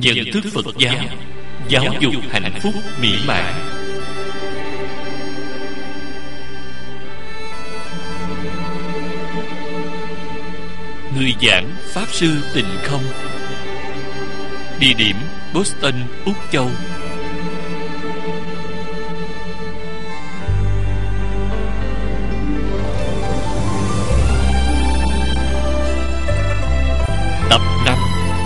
nhận thức Phật giáo, giáo dục hạnh phúc mỹ mãn. Người giảng Pháp Sư Tịnh Không. Địa điểm Boston, Úc Châu. Tập 5.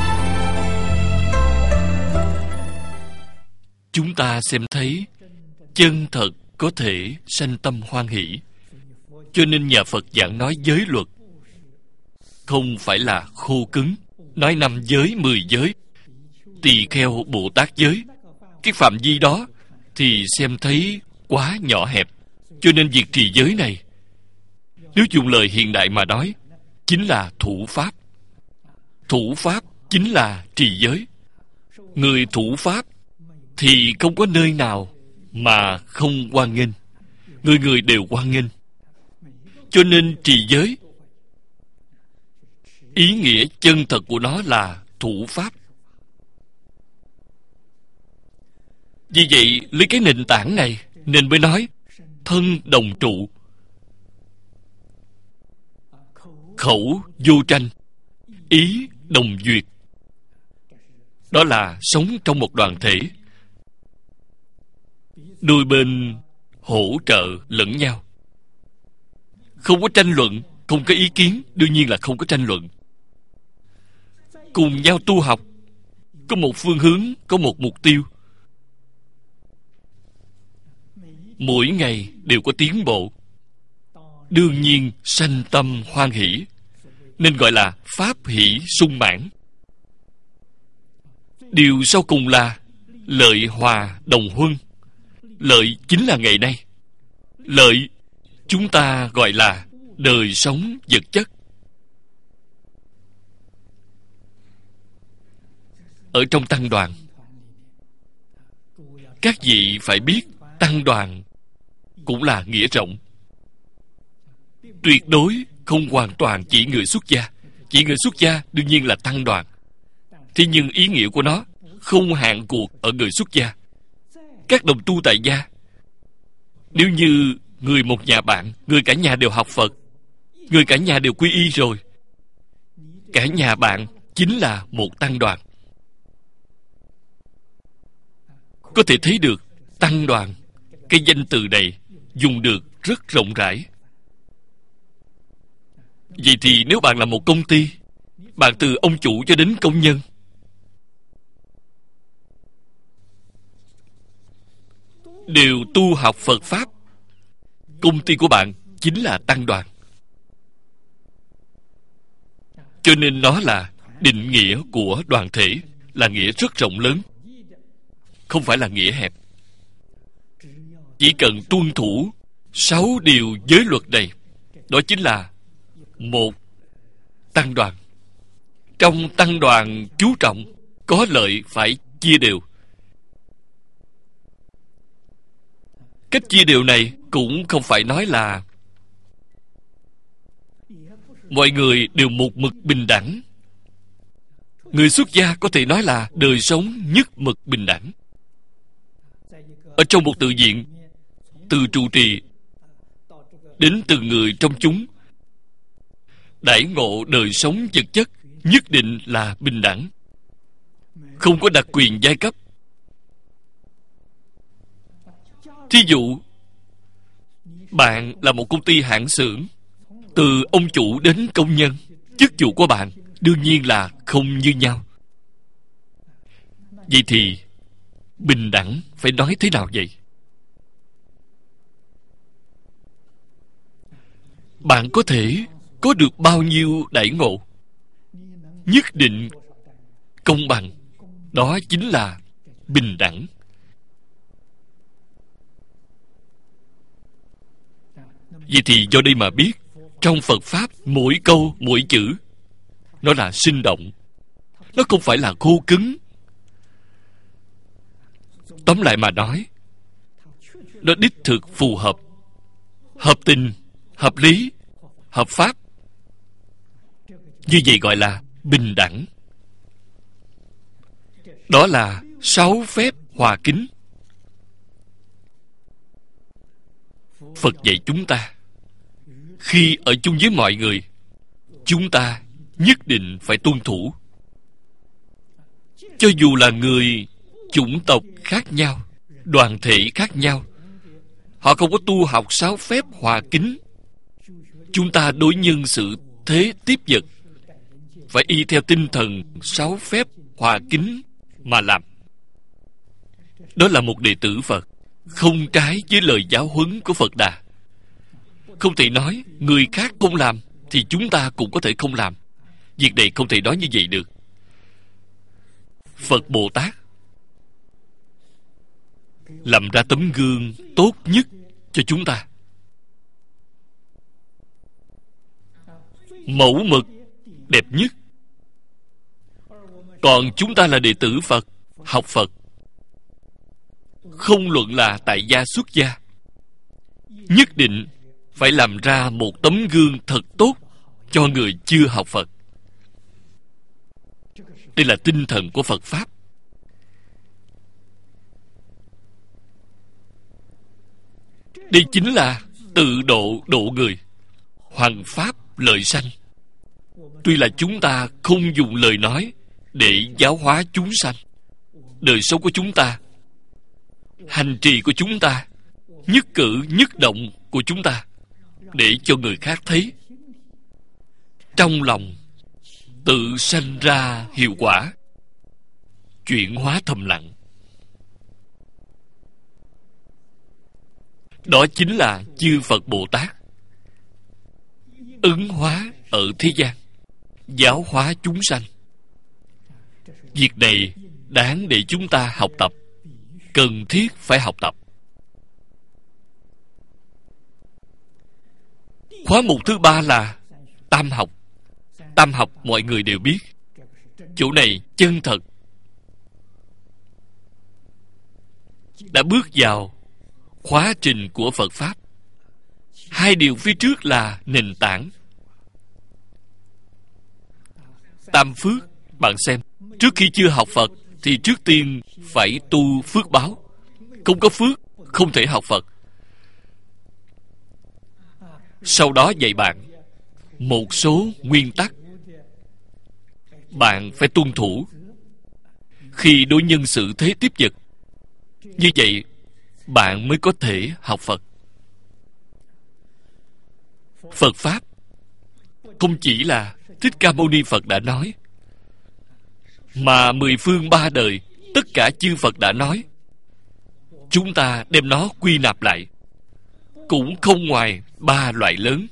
Chúng ta xem thấy chân thật có thể sanh tâm hoan hỷ. Cho nên nhà Phật giảng nói giới luật không phải là khô cứng, nói 5 giới, 10 giới, tỳ kheo Bồ Tát giới. Cái phạm vi đó thì xem thấy quá nhỏ hẹp. Cho nên việc trì giới này, nếu dùng lời hiện đại mà nói, chính là thủ pháp. Thủ pháp chính là trì giới. Người thủ pháp thì không có nơi nào mà không hoan nghênh. Người người đều hoan nghênh. Cho nên trì giới, ý nghĩa chân thật của nó là thủ pháp. Vì vậy, lấy cái nền tảng này nên mới nói thân đồng trụ, khẩu vô tranh, ý đồng duyệt. Đó là sống trong một đoàn thể, đôi bên hỗ trợ lẫn nhau, không có tranh luận, không có ý kiến. Đương nhiên là không có tranh luận. Cùng nhau tu học, có một phương hướng, có một mục tiêu, mỗi ngày đều có tiến bộ, đương nhiên sanh tâm hoan hỷ, nên gọi là pháp hỷ sung mãn. Điều sau cùng là lợi hòa đồng huân. Lợi chính là ngày nay. Lợi chúng ta gọi là đời sống vật chất. Ở trong tăng đoàn, các vị phải biết tăng đoàn cũng là nghĩa rộng. Tuyệt đối không hoàn toàn chỉ người xuất gia. Chỉ người xuất gia đương nhiên là tăng đoàn. Thế nhưng ý nghĩa của nó không hạn cuộc ở người xuất gia. Các đồng tu tại gia, nếu như người một nhà bạn, người cả nhà đều học Phật, người cả nhà đều quy y rồi, cả nhà bạn chính là một tăng đoàn. Có thể thấy được tăng đoàn, cái danh từ này dùng được rất rộng rãi. Vậy thì nếu bạn là một công ty, bạn từ ông chủ cho đến công nhân, đều tu học Phật Pháp, công ty của bạn chính là tăng đoàn. Cho nên nó là định nghĩa của đoàn thể, là nghĩa rất rộng lớn, không phải là nghĩa hẹp. Chỉ cần tuân thủ 6 điều giới luật này, đó chính là một tăng đoàn. Trong tăng đoàn chú trọng có lợi phải chia đều. Cách chia đều này cũng không phải nói là mọi người đều một mực bình đẳng. Người xuất gia có thể nói là đời sống nhất mực bình đẳng. Ở trong một tự viện, từ trụ trì đến từng người trong chúng, đãi ngộ đời sống vật chất nhất định là bình đẳng, không có đặc quyền giai cấp. Thí dụ, bạn là một công ty hãng xưởng, từ ông chủ đến công nhân, chức vụ của bạn đương nhiên là không như nhau. Vậy thì bình đẳng phải nói thế nào vậy? Bạn có thể có được bao nhiêu đãi ngộ, nhất định công bằng. Đó chính là bình đẳng. Vậy thì do đây mà biết, trong Phật Pháp mỗi câu mỗi chữ nó là sinh động, nó không phải là khô cứng. Tóm lại mà nói, nó đích thực phù hợp, hợp tình, hợp lý, hợp pháp. Như vậy gọi là bình đẳng. Đó là 6 phép hòa kính. Phật dạy chúng ta, khi ở chung với mọi người, chúng ta nhất định phải tuân thủ. Cho dù là người chủng tộc khác nhau, đoàn thể khác nhau, họ không có tu học 6 phép hòa kính, chúng ta đối nhân xử thế tiếp vật phải y theo tinh thần 6 phép hòa kính mà làm. Đó là một đệ tử Phật, không trái với lời giáo huấn của Phật Đà. Không thể nói người khác không làm thì chúng ta cũng có thể không làm. Việc này không thể nói như vậy được. Phật Bồ Tát làm ra tấm gương tốt nhất cho chúng ta, mẫu mực đẹp nhất. Còn chúng ta là đệ tử Phật, học Phật, không luận là tại gia xuất gia, nhất định phải làm ra một tấm gương thật tốt cho người chưa học Phật. Đây là tinh thần của Phật Pháp. Đây chính là tự độ độ người, hoằng pháp lợi sanh. Tuy là chúng ta không dùng lời nói để giáo hóa chúng sanh, đời sống của chúng ta, hành trì của chúng ta, nhất cử nhất động của chúng ta, để cho người khác thấy, trong lòng tự sanh ra hiệu quả, chuyển hóa thầm lặng. Đó chính là chư Phật Bồ Tát ứng hóa ở thế gian, giáo hóa chúng sanh. Việc này đáng để chúng ta học tập, cần thiết phải học tập. Khóa mục thứ 3 là tam học. Tam học mọi người đều biết. Chỗ này chân thật, đã bước vào khóa trình của Phật Pháp. 2 điều phía trước là nền tảng. Tam phước, bạn xem, trước khi chưa học Phật thì trước tiên phải tu phước báo. Không có phước, không thể học Phật. Sau đó dạy bạn một số nguyên tắc, bạn phải tuân thủ khi đối nhân xử thế tiếp vật. Như vậy bạn mới có thể học Phật. Phật Pháp không chỉ là Thích Ca Mâu Ni Phật đã nói, mà 10 phương 3 đời tất cả chư Phật đã nói. Chúng ta đem nó quy nạp lại, cũng không ngoài 3 loại lớn.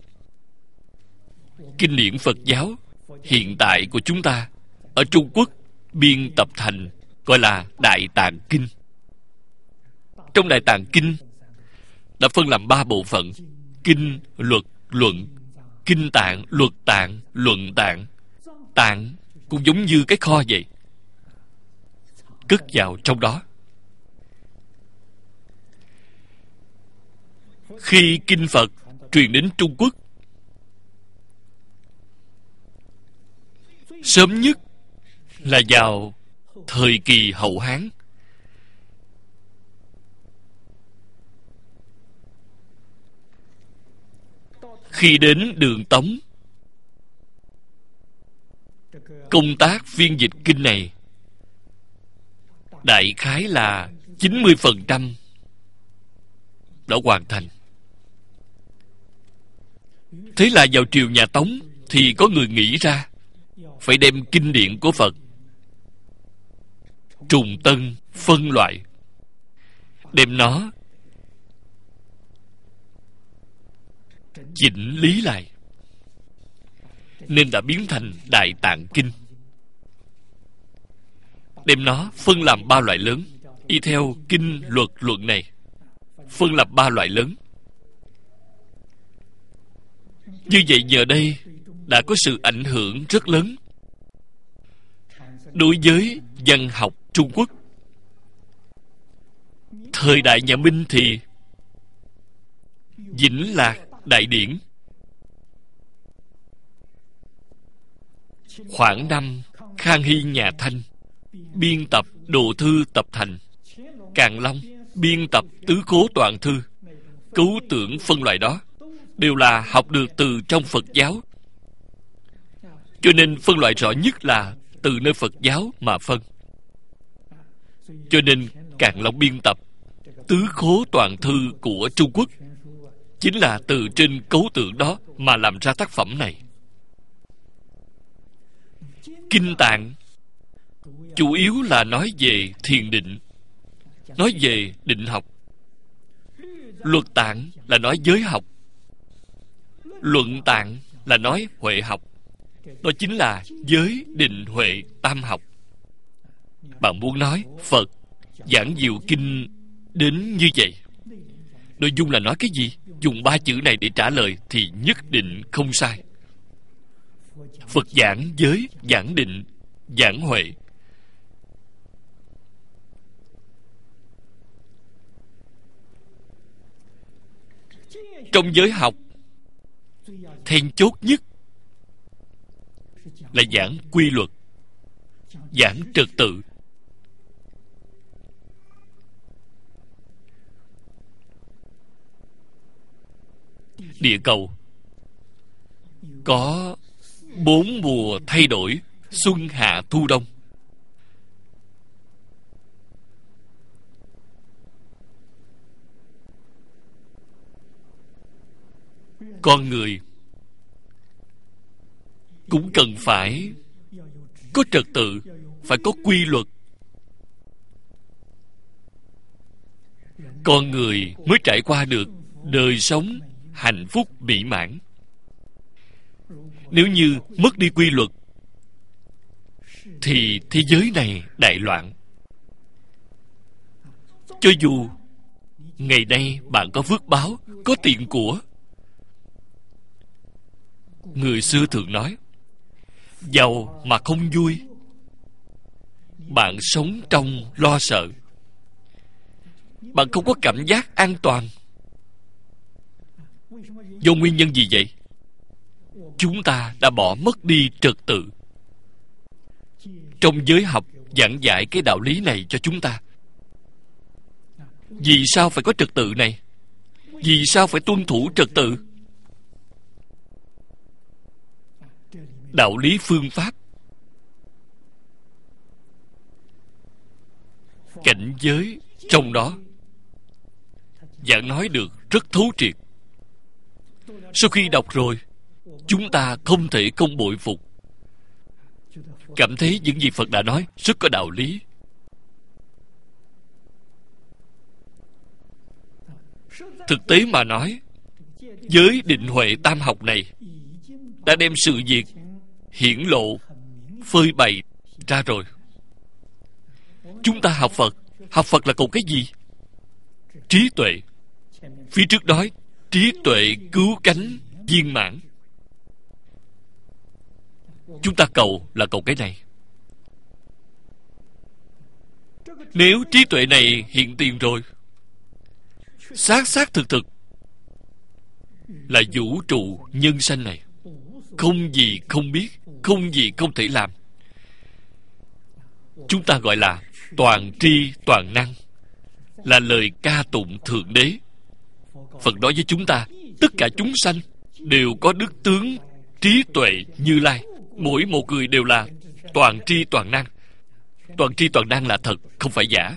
Kinh điển Phật giáo hiện tại của chúng ta ở Trung Quốc biên tập thành gọi là Đại Tạng Kinh. Trong Đại Tạng Kinh đã phân làm 3 bộ phận: kinh, luật, luận. Kinh tạng, luật tạng, luận tạng. Tạng cũng giống như cái kho vậy, cất vào trong đó. Khi kinh Phật truyền đến Trung Quốc, sớm nhất là vào thời kỳ Hậu Hán. Khi đến Đường Tống, công tác phiên dịch kinh này đại khái là 90% đã hoàn thành. Thế là vào triều nhà Tống thì có người nghĩ ra phải đem kinh điển của Phật trùng tân phân loại, đem nó chỉnh lý lại, nên đã biến thành Đại Tạng Kinh. Đem nó phân làm 3 loại lớn, y theo kinh, luật, luận này, phân làm 3 loại lớn. Như vậy giờ đây đã có sự ảnh hưởng rất lớn đối với văn học Trung Quốc. Thời đại nhà Minh thì Vĩnh Lạc Đại Điển, khoảng năm Khang Hy nhà Thanh, biên tập đồ thư tập thành. Càn Long biên tập tứ khố toàn thư. Cấu tưởng phân loại đó đều là học được từ trong Phật giáo. Cho nên phân loại rõ nhất là từ nơi Phật giáo mà phân. Cho nên Càn Long biên tập tứ khố toàn thư của Trung Quốc chính là từ trên cấu tưởng đó mà làm ra tác phẩm này. Kinh Tạng chủ yếu là nói về thiền định, nói về định học. Luật Tạng là nói giới học. Luận Tạng là nói huệ học. Đó chính là giới định huệ tam học. Bạn muốn nói Phật giảng diệu kinh đến như vậy, nội dung là nói cái gì? Dùng 3 chữ này để trả lời thì nhất định không sai. Phật giảng giới, giảng định, giảng huệ. Trong giới học, then chốt nhất là giảng quy luật, giảng trật tự. Địa cầu có 4 mùa thay đổi: xuân, hạ, thu, đông. Con người cũng cần phải có trật tự, phải có quy luật. Con người mới trải qua được đời sống hạnh phúc mỹ mãn. Nếu như mất đi quy luật thì thế giới này đại loạn. Cho dù ngày nay bạn có phước báo, có tiền của, người xưa thường nói giàu mà không vui, bạn sống trong lo sợ, bạn không có cảm giác an toàn. Do nguyên nhân gì vậy? Chúng ta đã bỏ mất đi trật tự. Trong giới học giảng dạy cái đạo lý này cho chúng ta. Vì sao phải có trật tự này? Vì sao phải tuân thủ trật tự? Đạo lý phương pháp, cảnh giới trong đó giảng nói được rất thấu triệt. Sau khi đọc rồi, chúng ta không thể không bội phục, cảm thấy những gì Phật đã nói rất có đạo lý. Thực tế mà nói, giới định huệ tam học này đã đem sự việc hiển lộ, phơi bày ra rồi. Chúng ta học Phật là cầu cái gì? Trí tuệ. Phía trước nói trí tuệ cứu cánh viên mãn. Chúng ta cầu là cầu cái này. Nếu trí tuệ này hiện tiền rồi, xác xác thực thực là vũ trụ nhân sanh này không gì không biết, không gì không thể làm. Chúng ta gọi là toàn tri toàn năng, là lời ca tụng Thượng Đế. Phật nói với chúng ta, tất cả chúng sanh đều có đức tướng trí tuệ Như Lai. Mỗi một người đều là toàn tri toàn năng. Toàn tri toàn năng là thật, không phải giả.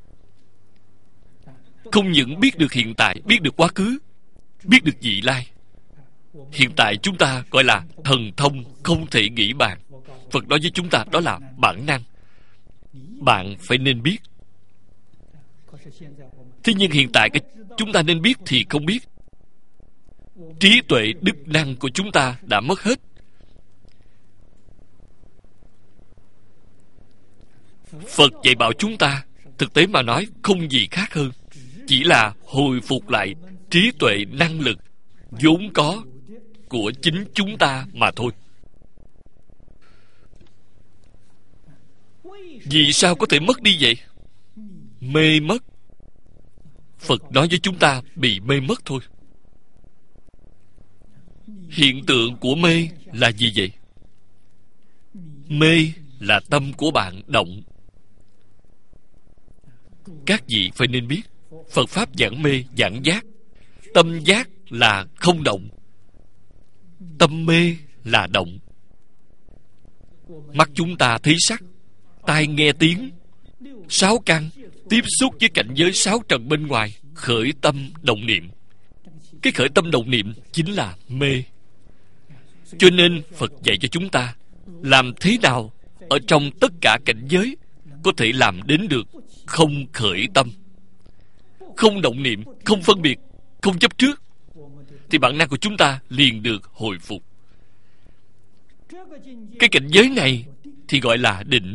Không những biết được hiện tại, biết được quá khứ, biết được vị lai. Hiện tại chúng ta gọi là thần thông không thể nghĩ bàn. Phật nói với chúng ta đó là bản năng. Bạn phải nên biết. Thế nhưng hiện tại chúng ta nên biết thì không biết. Trí tuệ đức năng của chúng ta đã mất hết. Phật dạy bảo chúng ta, thực tế mà nói không gì khác hơn, chỉ là hồi phục lại trí tuệ năng lực vốn có của chính chúng ta mà thôi. Vì sao có thể mất đi vậy? Mê mất. Phật nói với chúng ta bị mê mất thôi. Hiện tượng của mê là gì vậy? Mê là tâm của bạn động, các vị phải nên biết, Phật Pháp giảng mê, giảng giác. Tâm giác là không động, tâm mê là động. Mắt chúng ta thấy sắc, tai nghe tiếng, sáu căn tiếp xúc với cảnh giới sáu trần bên ngoài, khởi tâm động niệm. Cái khởi tâm động niệm chính là mê. Cho nên Phật dạy cho chúng ta làm thế nào ở trong tất cả cảnh giới có thể làm đến được không khởi tâm, không động niệm, không phân biệt, không chấp trước, thì bản năng của chúng ta liền được hồi phục. Cái cảnh giới này thì gọi là định.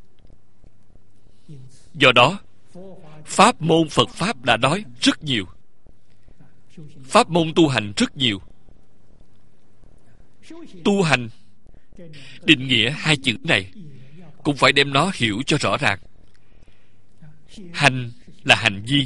Do đó, pháp môn Phật Pháp đã nói rất nhiều, pháp môn tu hành rất nhiều. Tu hành, định nghĩa hai chữ này cũng phải đem nó hiểu cho rõ ràng. Hành là hành vi.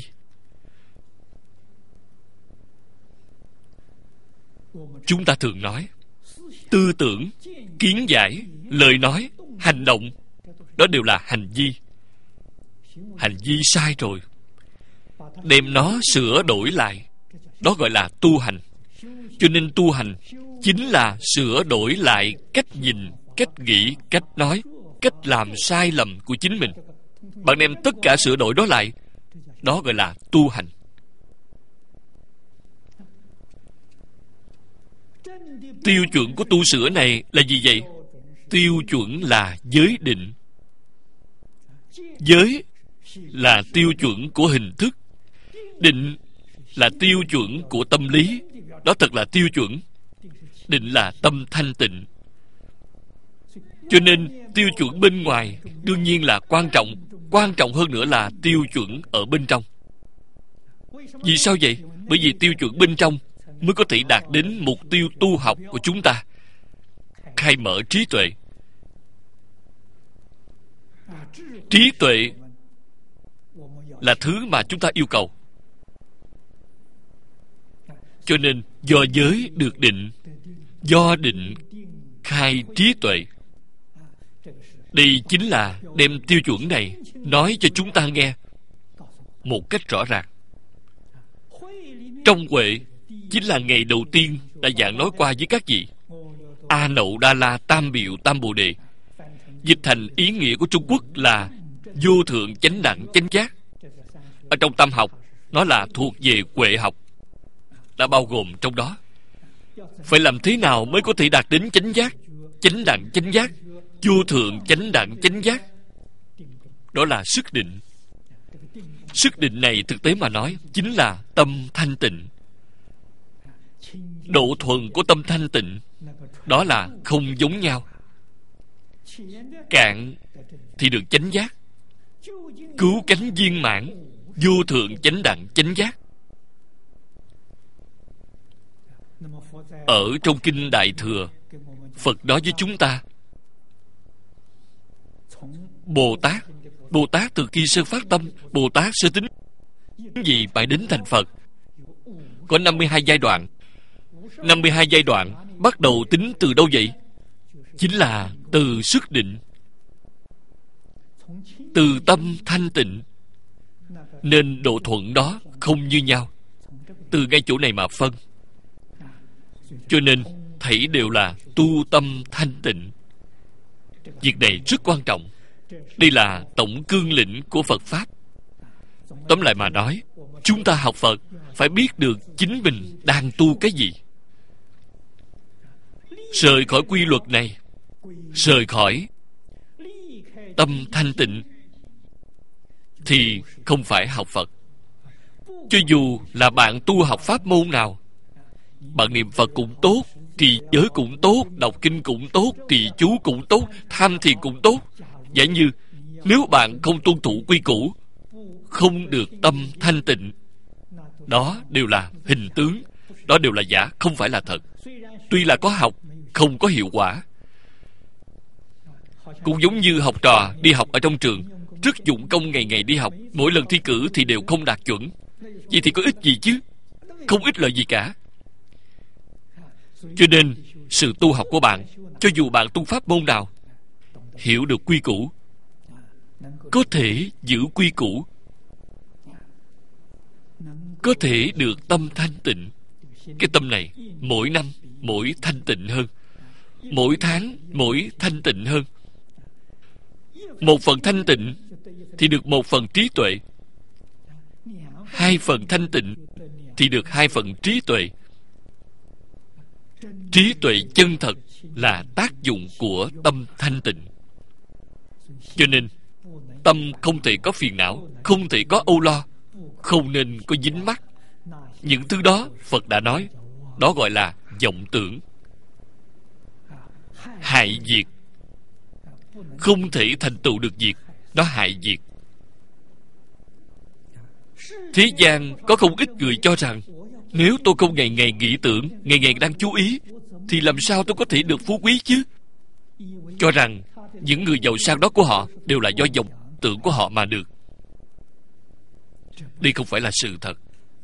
Chúng ta thường nói tư tưởng, kiến giải, lời nói, hành động, đó đều là hành vi. Hành vi sai rồi, đem nó sửa đổi lại, đó gọi là tu hành. Cho nên tu hành chính là sửa đổi lại cách nhìn, cách nghĩ, cách nói, cách làm sai lầm của chính mình. Bạn đem tất cả sửa đổi đó lại, đó gọi là tu hành. Tiêu chuẩn của tu sửa này là gì vậy? Tiêu chuẩn là giới định. Giới là tiêu chuẩn của hình thức, định là tiêu chuẩn của tâm lý. Đó thật là tiêu chuẩn. Định là tâm thanh tịnh. Cho nên tiêu chuẩn bên ngoài đương nhiên là quan trọng, quan trọng hơn nữa là tiêu chuẩn ở bên trong. Vì sao vậy? Bởi vì tiêu chuẩn bên trong mới có thể đạt đến mục tiêu tu học của chúng ta, khai mở trí tuệ. Trí tuệ là thứ mà chúng ta yêu cầu. Cho nên do giới được định, do định khai trí tuệ. Đây chính là đem tiêu chuẩn này nói cho chúng ta nghe một cách rõ ràng. Trong Huệ chính là ngày đầu tiên đã giảng nói qua với các vị. A Nậu Đa La Tam Biệu Tam Bồ Đề, dịch thành ý nghĩa của Trung Quốc là vô thượng chánh đẳng chánh giác. Ở trong tâm học, nó là thuộc về Huệ học, đã bao gồm trong đó. Phải làm thế nào mới có thể đạt đến chánh giác, chánh đẳng chánh giác, vô thượng chánh đẳng chánh giác? Đó là sức định. Sức định này thực tế mà nói chính là tâm thanh tịnh. Độ thuần của tâm thanh tịnh đó là không giống nhau. Cạn thì được chánh giác, cứu cánh viên mãn, vô thượng chánh đẳng chánh giác. Ở trong kinh Đại Thừa, Phật nói với chúng ta, Bồ Tát từ khi sơ phát tâm, Bồ Tát sơ tính gì phải đến thành Phật. Có 52 giai đoạn. 52 giai đoạn bắt đầu tính từ đâu vậy? Chính là từ sức định, từ tâm thanh tịnh. Nên độ thuận đó không như nhau. Từ ngay chỗ này mà phân. Cho nên thảy đều là tu tâm thanh tịnh. Việc này rất quan trọng. Đây là tổng cương lĩnh của Phật Pháp. Tóm lại mà nói, chúng ta học Phật phải biết được chính mình đang tu cái gì. Rời khỏi quy luật này, rời khỏi tâm thanh tịnh thì không phải học Phật. Cho dù là bạn tu học pháp môn nào, bạn niệm Phật cũng tốt, trì giới cũng tốt, đọc kinh cũng tốt, trì chú cũng tốt, tham thiền cũng tốt. Giả như nếu bạn không tuân thủ quy củ, không được tâm thanh tịnh, đó đều là hình tướng, đó đều là giả, không phải là thật. Tuy là có học, không có hiệu quả. Cũng giống như học trò đi học ở trong trường, rất dụng công ngày ngày đi học, mỗi lần thi cử thì đều không đạt chuẩn. Vậy thì có ích gì chứ? Không ích lợi gì cả. Cho nên sự tu học của bạn, cho dù bạn tu pháp môn nào, hiểu được quy củ, có thể giữ quy củ, có thể được tâm thanh tịnh. Cái tâm này mỗi năm mỗi thanh tịnh hơn, mỗi tháng mỗi thanh tịnh hơn. Một phần thanh tịnh thì được một phần trí tuệ, hai phần thanh tịnh thì được hai phần trí tuệ. Trí tuệ chân thật là tác dụng của tâm thanh tịnh. Cho nên tâm không thể có phiền não, không thể có âu lo, không nên có dính mắc. Những thứ đó Phật đã nói, đó gọi là vọng tưởng, hại diệt. Không thể thành tựu được diệt, nó hại diệt. Thế gian có không ít người cho rằng nếu tôi không ngày ngày nghĩ tưởng, ngày ngày đang chú ý, thì làm sao tôi có thể được phú quý chứ? Cho rằng những người giàu sang đó của họ đều là do vọng tưởng của họ mà được. Đây không phải là sự thật.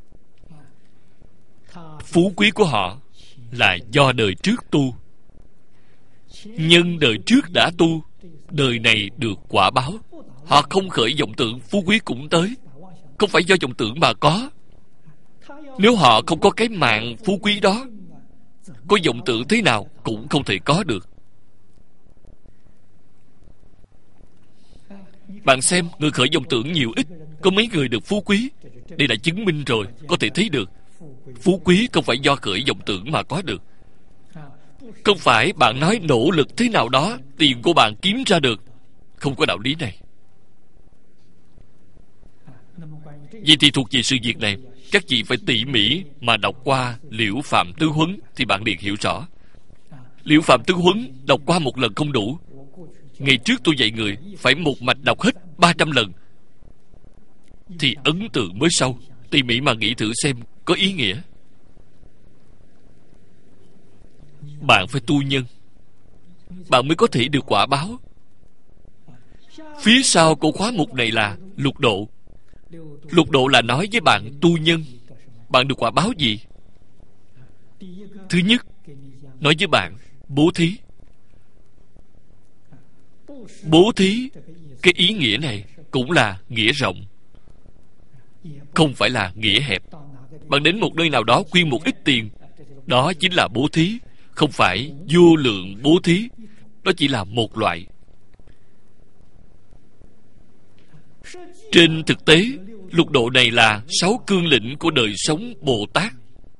Phú quý của họ là do đời trước tu. Nhân đời trước đã tu, đời này được quả báo. Họ không khởi vọng tưởng, phú quý cũng tới. Không phải do vọng tưởng mà có. Nếu họ không có cái mạng phú quý đó, có vọng tưởng thế nào cũng không thể có được. Bạn xem, người khởi vọng tưởng nhiều ít, có mấy người được phú quý. Đây là chứng minh rồi, có thể thấy được. Phú quý không phải do khởi vọng tưởng mà có được. Không phải bạn nói nỗ lực thế nào đó, tiền của bạn kiếm ra được. Không có đạo lý này. Vậy thì thuộc về sự việc này, các chị phải tỉ mỉ mà đọc qua Liễu Phạm Tứ Huấn thì bạn liền hiểu rõ. Liễu Phạm Tứ Huấn đọc qua một lần không đủ. Ngày trước tôi dạy người phải một mạch đọc hết 300 lần thì ấn tượng mới sâu. Tỉ mỉ mà nghĩ thử xem có ý nghĩa. Bạn phải tu nhân, bạn mới có thể được quả báo. Phía sau của khóa mục này là lục độ. Lục độ là nói với bạn tu nhân, bạn được quả báo gì? Thứ nhất, nói với bạn bố thí. Bố thí, cái ý nghĩa này cũng là nghĩa rộng, không phải là nghĩa hẹp. Bạn đến một nơi nào đó quyên một ít tiền, đó chính là bố thí. Không phải vô lượng bố thí, đó chỉ là một loại. Trên thực tế, lục độ này là 6 cương lĩnh của đời sống Bồ Tát.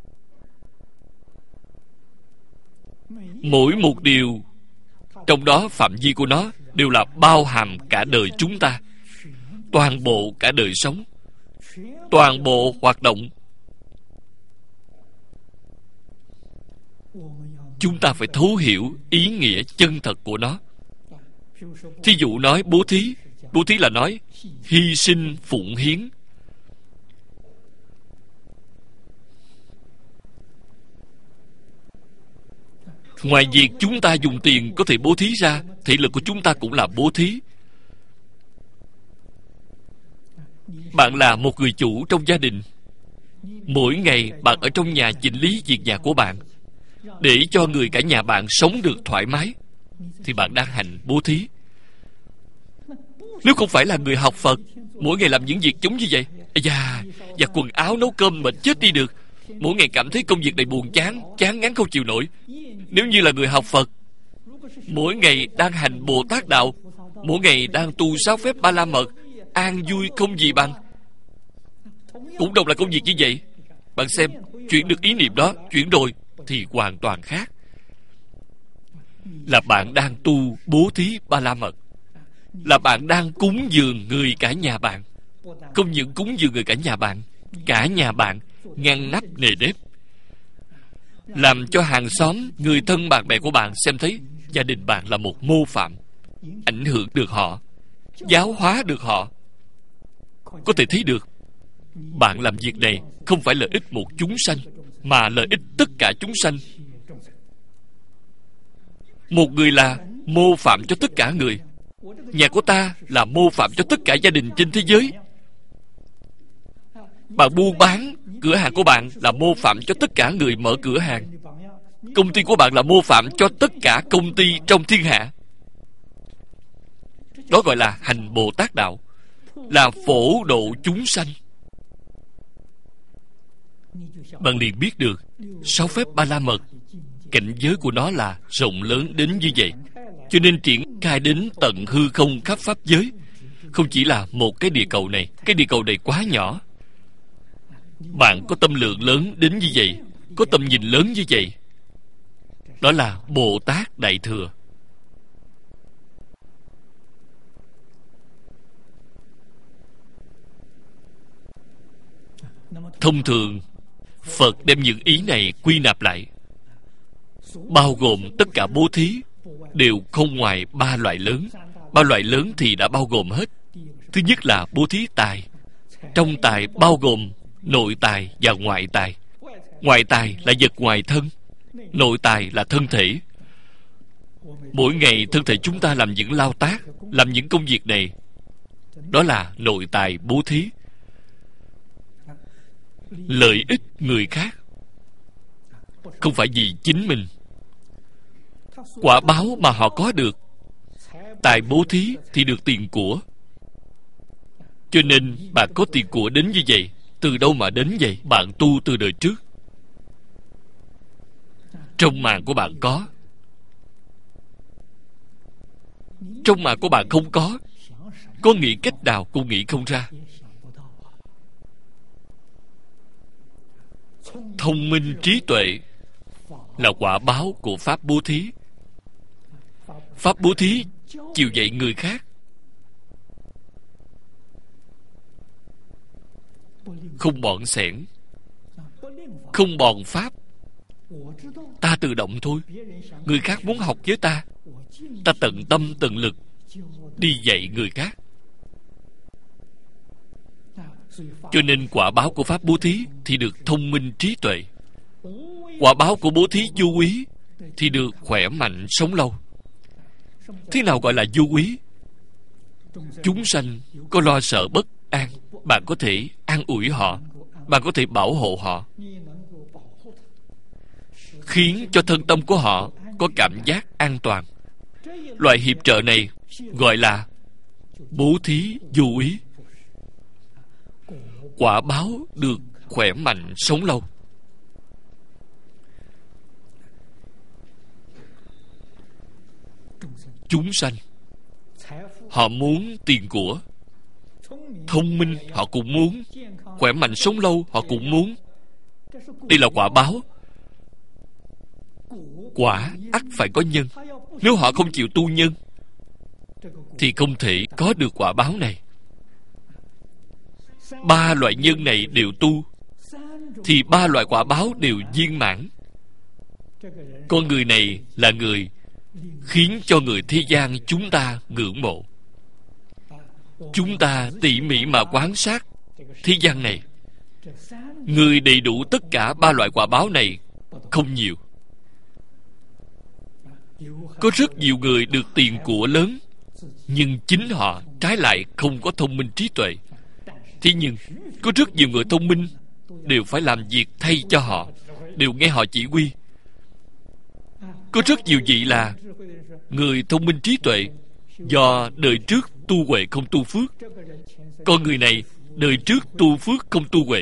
Mỗi một điều trong đó, phạm vi của nó đều là bao hàm cả đời chúng ta, toàn bộ cả đời sống, toàn bộ hoạt động. Chúng ta phải thấu hiểu ý nghĩa chân thật của nó. Thí dụ nói bố thí. Bố thí là nói hy sinh phụng hiến. Ngoài việc chúng ta dùng tiền có thể bố thí ra, thị lực của chúng ta cũng là bố thí. Bạn là một người chủ trong gia đình. Mỗi ngày bạn ở trong nhà chỉnh lý việc nhà của bạn, để cho người cả nhà bạn sống được thoải mái, thì bạn đang hành bố thí. Nếu không phải là người học Phật, mỗi ngày làm những việc giống như vậy, giặt quần áo nấu cơm mệt chết đi được, mỗi ngày cảm thấy công việc này buồn chán, chán ngán không chịu nổi. Nếu như là người học Phật, mỗi ngày đang hành Bồ Tát đạo, mỗi ngày đang tu 6 phép Ba La Mật, an vui không gì bằng. Cũng đồng là công việc như vậy. Bạn xem, chuyển được ý niệm đó, chuyển rồi thì hoàn toàn khác. Là bạn đang tu bố thí Ba La Mật, là bạn đang cúng dường người cả nhà bạn. Không những cúng dường người cả nhà bạn ngăn nắp nề nếp, làm cho hàng xóm, người thân bạn bè của bạn xem thấy gia đình bạn là một mô phạm, ảnh hưởng được họ, giáo hóa được họ. Có thể thấy được bạn làm việc này không phải lợi ích một chúng sanh, mà lợi ích tất cả chúng sanh. Một người là mô phạm cho tất cả người. Nhà của ta là mô phạm cho tất cả gia đình trên thế giới. Bạn buôn bán, cửa hàng của bạn là mô phạm cho tất cả người mở cửa hàng. Công ty của bạn là mô phạm cho tất cả công ty trong thiên hạ. Đó gọi là hành Bồ Tát đạo, là phổ độ chúng sanh. bạn liền biết được 6 phép Ba La Mật, cảnh giới của nó là rộng lớn đến như vậy. Cho nên triển khai đến tận hư không khắp pháp giới, không chỉ là một cái địa cầu này. Cái địa cầu này quá nhỏ. Bạn có tâm lượng lớn đến như vậy, có tầm nhìn lớn như vậy, đó là Bồ Tát Đại Thừa. Thông thường Phật đem những ý này quy nạp lại, bao gồm tất cả bố thí, đều không ngoài 3 loại lớn. 3 loại lớn thì đã bao gồm hết. Thứ nhất là bố thí tài. Trong tài bao gồm nội tài và ngoại tài. Ngoại tài là vật ngoài thân, nội tài là thân thể. Mỗi ngày thân thể chúng ta làm những lao tác, làm những công việc này, đó là nội tài bố thí. Lợi ích người khác, không phải vì chính mình. Quả báo mà họ có được, tài bố thí thì được tiền của. Cho nên bạn có tiền của đến như vậy, từ đâu mà đến vậy? Bạn tu từ đời trước. Trong mạng của bạn có, trong mạng của bạn không có nghĩ cách nào cũng nghĩ không ra. Thông minh trí tuệ là quả báo của pháp bố thí. Pháp bố thí chịu dạy người khác, không bọn xẻn, không bòn pháp. Ta tự động thôi. Người khác muốn học với ta, ta tận tâm tận lực đi dạy người khác. Cho nên quả báo của pháp bố thí thì được thông minh trí tuệ. Quả báo của bố thí vô úy thì được khỏe mạnh sống lâu. Thế nào gọi là vô úy? Chúng sanh có lo sợ bất an, bạn có thể an ủi họ, bạn có thể bảo hộ họ, khiến cho thân tâm của họ có cảm giác an toàn. Loại hiệp trợ này gọi là bố thí vô úy. Quả báo được khỏe mạnh sống lâu. Chúng sanh họ muốn tiền của, thông minh họ cũng muốn, khỏe mạnh sống lâu họ cũng muốn. Đây là quả báo. Quả ắt phải có nhân. Nếu họ không chịu tu nhân thì không thể có được quả báo này. 3 loại nhân này đều tu thì 3 loại quả báo đều viên mãn. Con người này là người khiến cho người thế gian chúng ta ngưỡng mộ. Chúng ta tỉ mỉ mà quan sát thế gian này, người đầy đủ tất cả 3 loại quả báo này không nhiều. Có rất nhiều người được tiền của lớn, nhưng chính họ trái lại không có thông minh trí tuệ. Thế nhưng có rất nhiều người thông minh đều phải làm việc thay cho họ, đều nghe họ chỉ huy. Có rất nhiều vị là người thông minh trí tuệ, do đời trước tu huệ không tu phước. Con người này đời trước tu phước không tu huệ.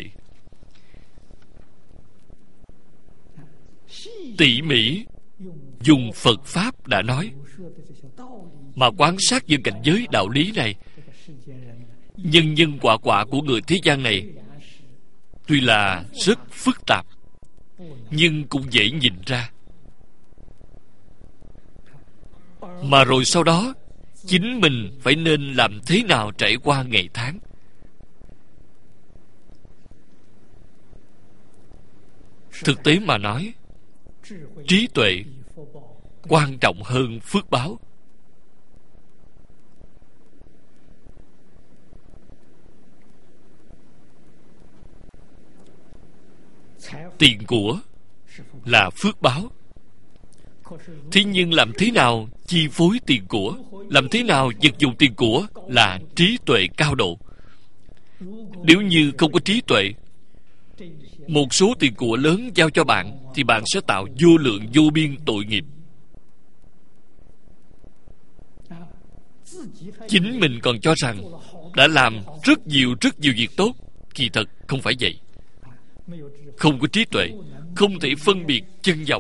Tỉ mỉ dùng Phật Pháp đã nói mà quan sát những cảnh giới đạo lý này, nhân nhân quả quả của người thế gian này tuy là rất phức tạp, nhưng cũng dễ nhìn ra. Mà rồi sau đó chính mình phải nên làm thế nào trải qua ngày tháng. Thực tế mà nói, trí tuệ quan trọng hơn phước báo. Tiền của là phước báo. Thế nhưng làm thế nào chi phối tiền của, làm thế nào vận dụng tiền của là trí tuệ cao độ. Nếu như không có trí tuệ, một số tiền của lớn giao cho bạn thì bạn sẽ tạo vô lượng vô biên tội nghiệp. Chính mình còn cho rằng đã làm rất nhiều việc tốt, kỳ thật không phải vậy. không có trí tuệ, không thể phân biệt chân vọng,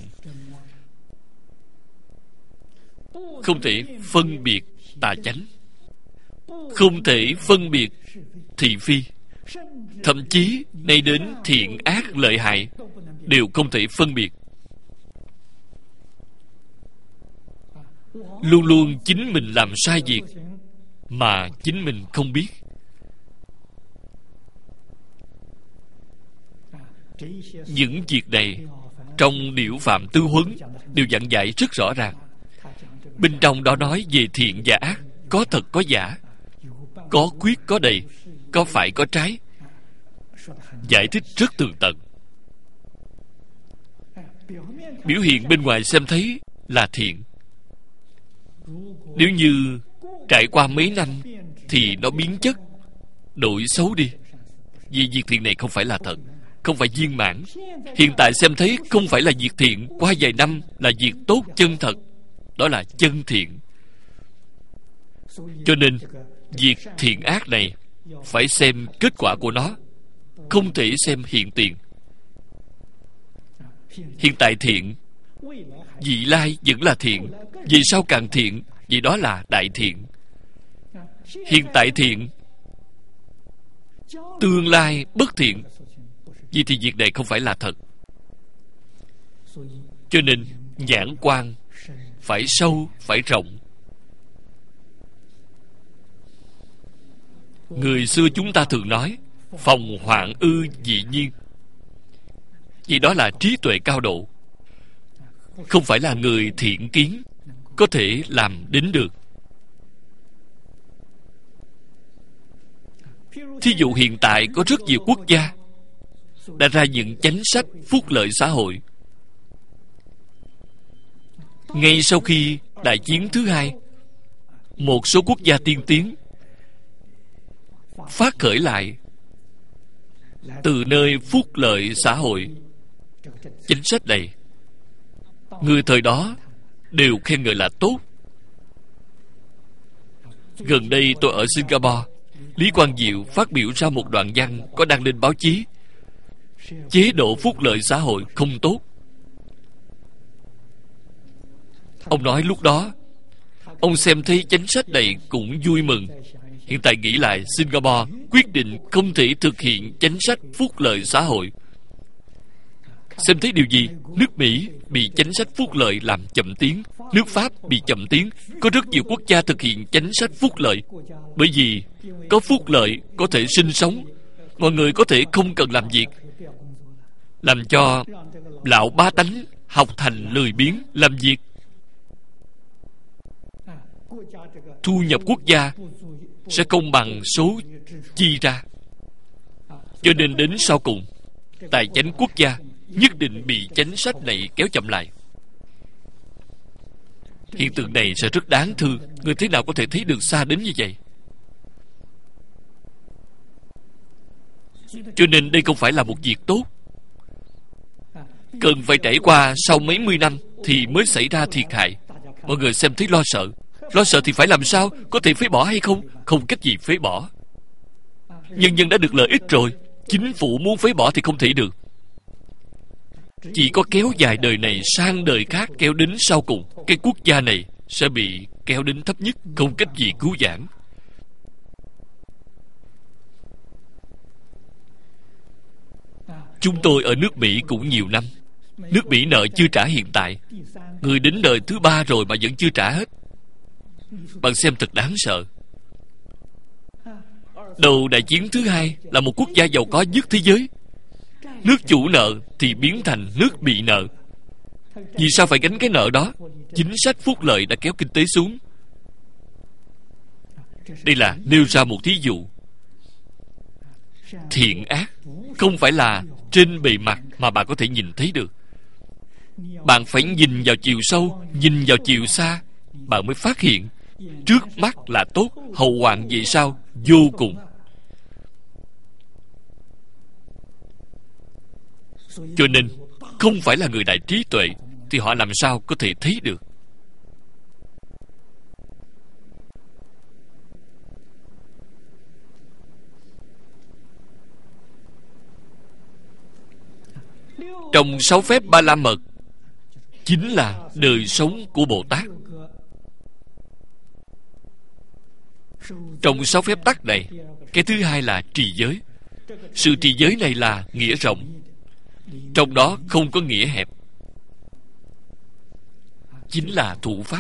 không thể phân biệt tà chánh, không thể phân biệt thị phi, thậm chí nay đến thiện ác lợi hại đều không thể phân biệt. Luôn luôn chính mình làm sai việc mà chính mình không biết. Những việc này trong Điểu Phạm Tư Huấn đều dặn dạy rất rõ ràng. Bên trong đó nói về thiện và ác, có thật có giả, có khuyết có đầy, có phải có trái, giải thích rất tường tận. Biểu hiện bên ngoài xem thấy là thiện, nếu như trải qua mấy năm thì nó biến chất, đổi xấu đi, vì việc thiện này không phải là thật, không phải viên mãn. Hiện tại xem thấy không phải là việc thiện, qua vài năm là việc tốt chân thật, đó là chân thiện. Cho nên việc thiện ác này phải xem kết quả của nó, không thể xem hiện tiền. Hiện tại thiện, vị lai vẫn là thiện, vì sao càng thiện, vì đó là đại thiện. Hiện tại thiện, tương lai bất thiện, vì thì việc này không phải là thật. Cho nên nhãn quan phải sâu, phải rộng. Người xưa chúng ta thường nói phòng hoạn ư dị nhiên, vì đó là trí tuệ cao độ, không phải là người thiện kiến có thể làm đến được. Thí dụ hiện tại có rất nhiều quốc gia đã ra những chính sách phúc lợi xã hội. Ngay sau khi đại chiến thứ hai, một số quốc gia tiên tiến phát khởi lại từ nơi phúc lợi xã hội chính sách này, người thời đó đều khen ngợi là tốt. Gần đây tôi ở Singapore, Lý Quang Diệu phát biểu ra một đoạn văn có đăng lên báo chí. Chế độ phúc lợi xã hội không tốt. Ông nói lúc đó ông xem thấy chính sách này cũng vui mừng. Hiện tại nghĩ lại, Singapore quyết định không thể thực hiện chính sách phúc lợi xã hội. Xem thấy điều gì? Nước Mỹ bị chính sách phúc lợi làm chậm tiến, nước Pháp bị chậm tiến. Có rất nhiều quốc gia thực hiện chính sách phúc lợi. Bởi vì có phúc lợi có thể sinh sống, mọi người có thể không cần làm việc, làm cho lão bá tánh học thành lười biếng làm việc. Thu nhập quốc gia sẽ không bằng số chi ra. Cho nên đến sau cùng, tài chính quốc gia nhất định bị chính sách này kéo chậm lại. Hiện tượng này sẽ rất đáng thương. Người thế nào có thể thấy được xa đến như vậy? Cho nên đây không phải là một việc tốt. Cần phải trải qua sau mấy mươi năm thì mới xảy ra thiệt hại. Mọi người xem thấy lo sợ. Lo sợ thì phải làm sao? Có thể phế bỏ hay không? Không cách gì phế bỏ. Nhân dân đã được lợi ích rồi, chính phủ muốn phế bỏ thì không thể được. Chỉ có kéo dài đời này sang đời khác, kéo đến sau cùng, cái quốc gia này sẽ bị kéo đến thấp nhất, không cách gì cứu vãn. Chúng tôi ở nước Mỹ cũng nhiều năm. Nước Mỹ nợ chưa trả hiện tại, người đến đời thứ 3 rồi mà vẫn chưa trả hết. Bạn xem thật đáng sợ. Đầu đại chiến thứ hai là một quốc gia giàu có nhất thế giới. Nước chủ nợ thì biến thành nước bị nợ. Vì sao phải gánh cái nợ đó? Chính sách phúc lợi đã kéo kinh tế xuống. Đây là nêu ra một thí dụ. Thiện ác không phải là trên bề mặt mà bạn có thể nhìn thấy được. Bạn phải nhìn vào chiều sâu, nhìn vào chiều xa, bạn mới phát hiện trước mắt là tốt, hậu hoạn vì sao vô cùng. Cho nên không phải là người đại trí tuệ thì họ làm sao có thể thấy được. Trong 6 phép Ba La Mật chính là đời sống của Bồ Tát. Trong 6 phép tắc này, cái thứ hai là trì giới. Sự trì giới này là nghĩa rộng, trong đó không có nghĩa hẹp, chính là thủ pháp.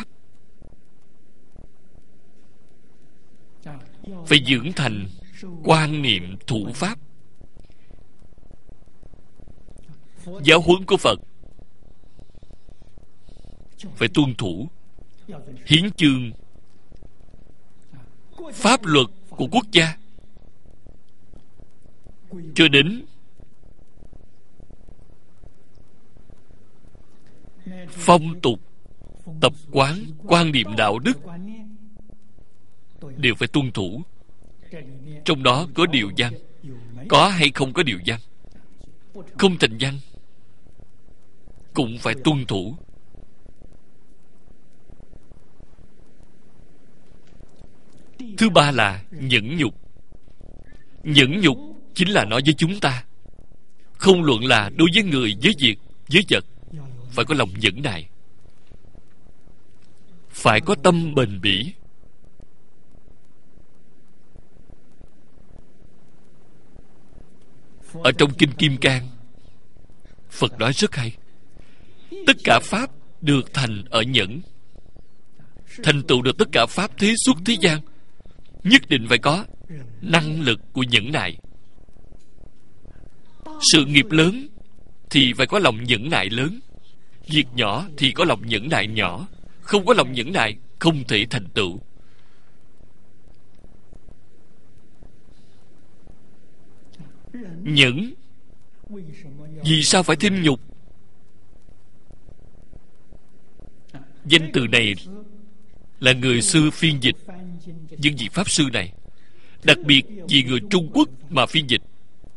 Phải dưỡng thành quan niệm thủ pháp. Giáo huấn của Phật phải tuân thủ. Hiến chương, pháp luật của quốc gia, cho đến phong tục, tập quán, quan niệm đạo đức đều phải tuân thủ. Trong đó có điều văn, có hay không có điều văn, không thành văn cũng phải tuân thủ. Thứ ba là nhẫn nhục. Nhẫn nhục chính là nói với chúng ta, không luận là đối với người, với việc, với vật, phải có lòng nhẫn nại, phải có tâm bền bỉ. Ở trong Kinh Kim Cang, Phật nói rất hay. Tất cả pháp được thành ở nhẫn. Thành tựu được tất cả pháp thế xuất thế gian, nhất định phải có năng lực của nhẫn nại. Sự nghiệp lớn thì phải có lòng nhẫn nại lớn. Việc nhỏ thì có lòng nhẫn nại nhỏ. Không có lòng nhẫn nại, không thể thành tựu. Nhẫn. Vì sao phải thêm nhục? Danh từ này là người xưa phiên dịch. Nhưng vị Pháp Sư này, đặc biệt vì người Trung Quốc mà phiên dịch.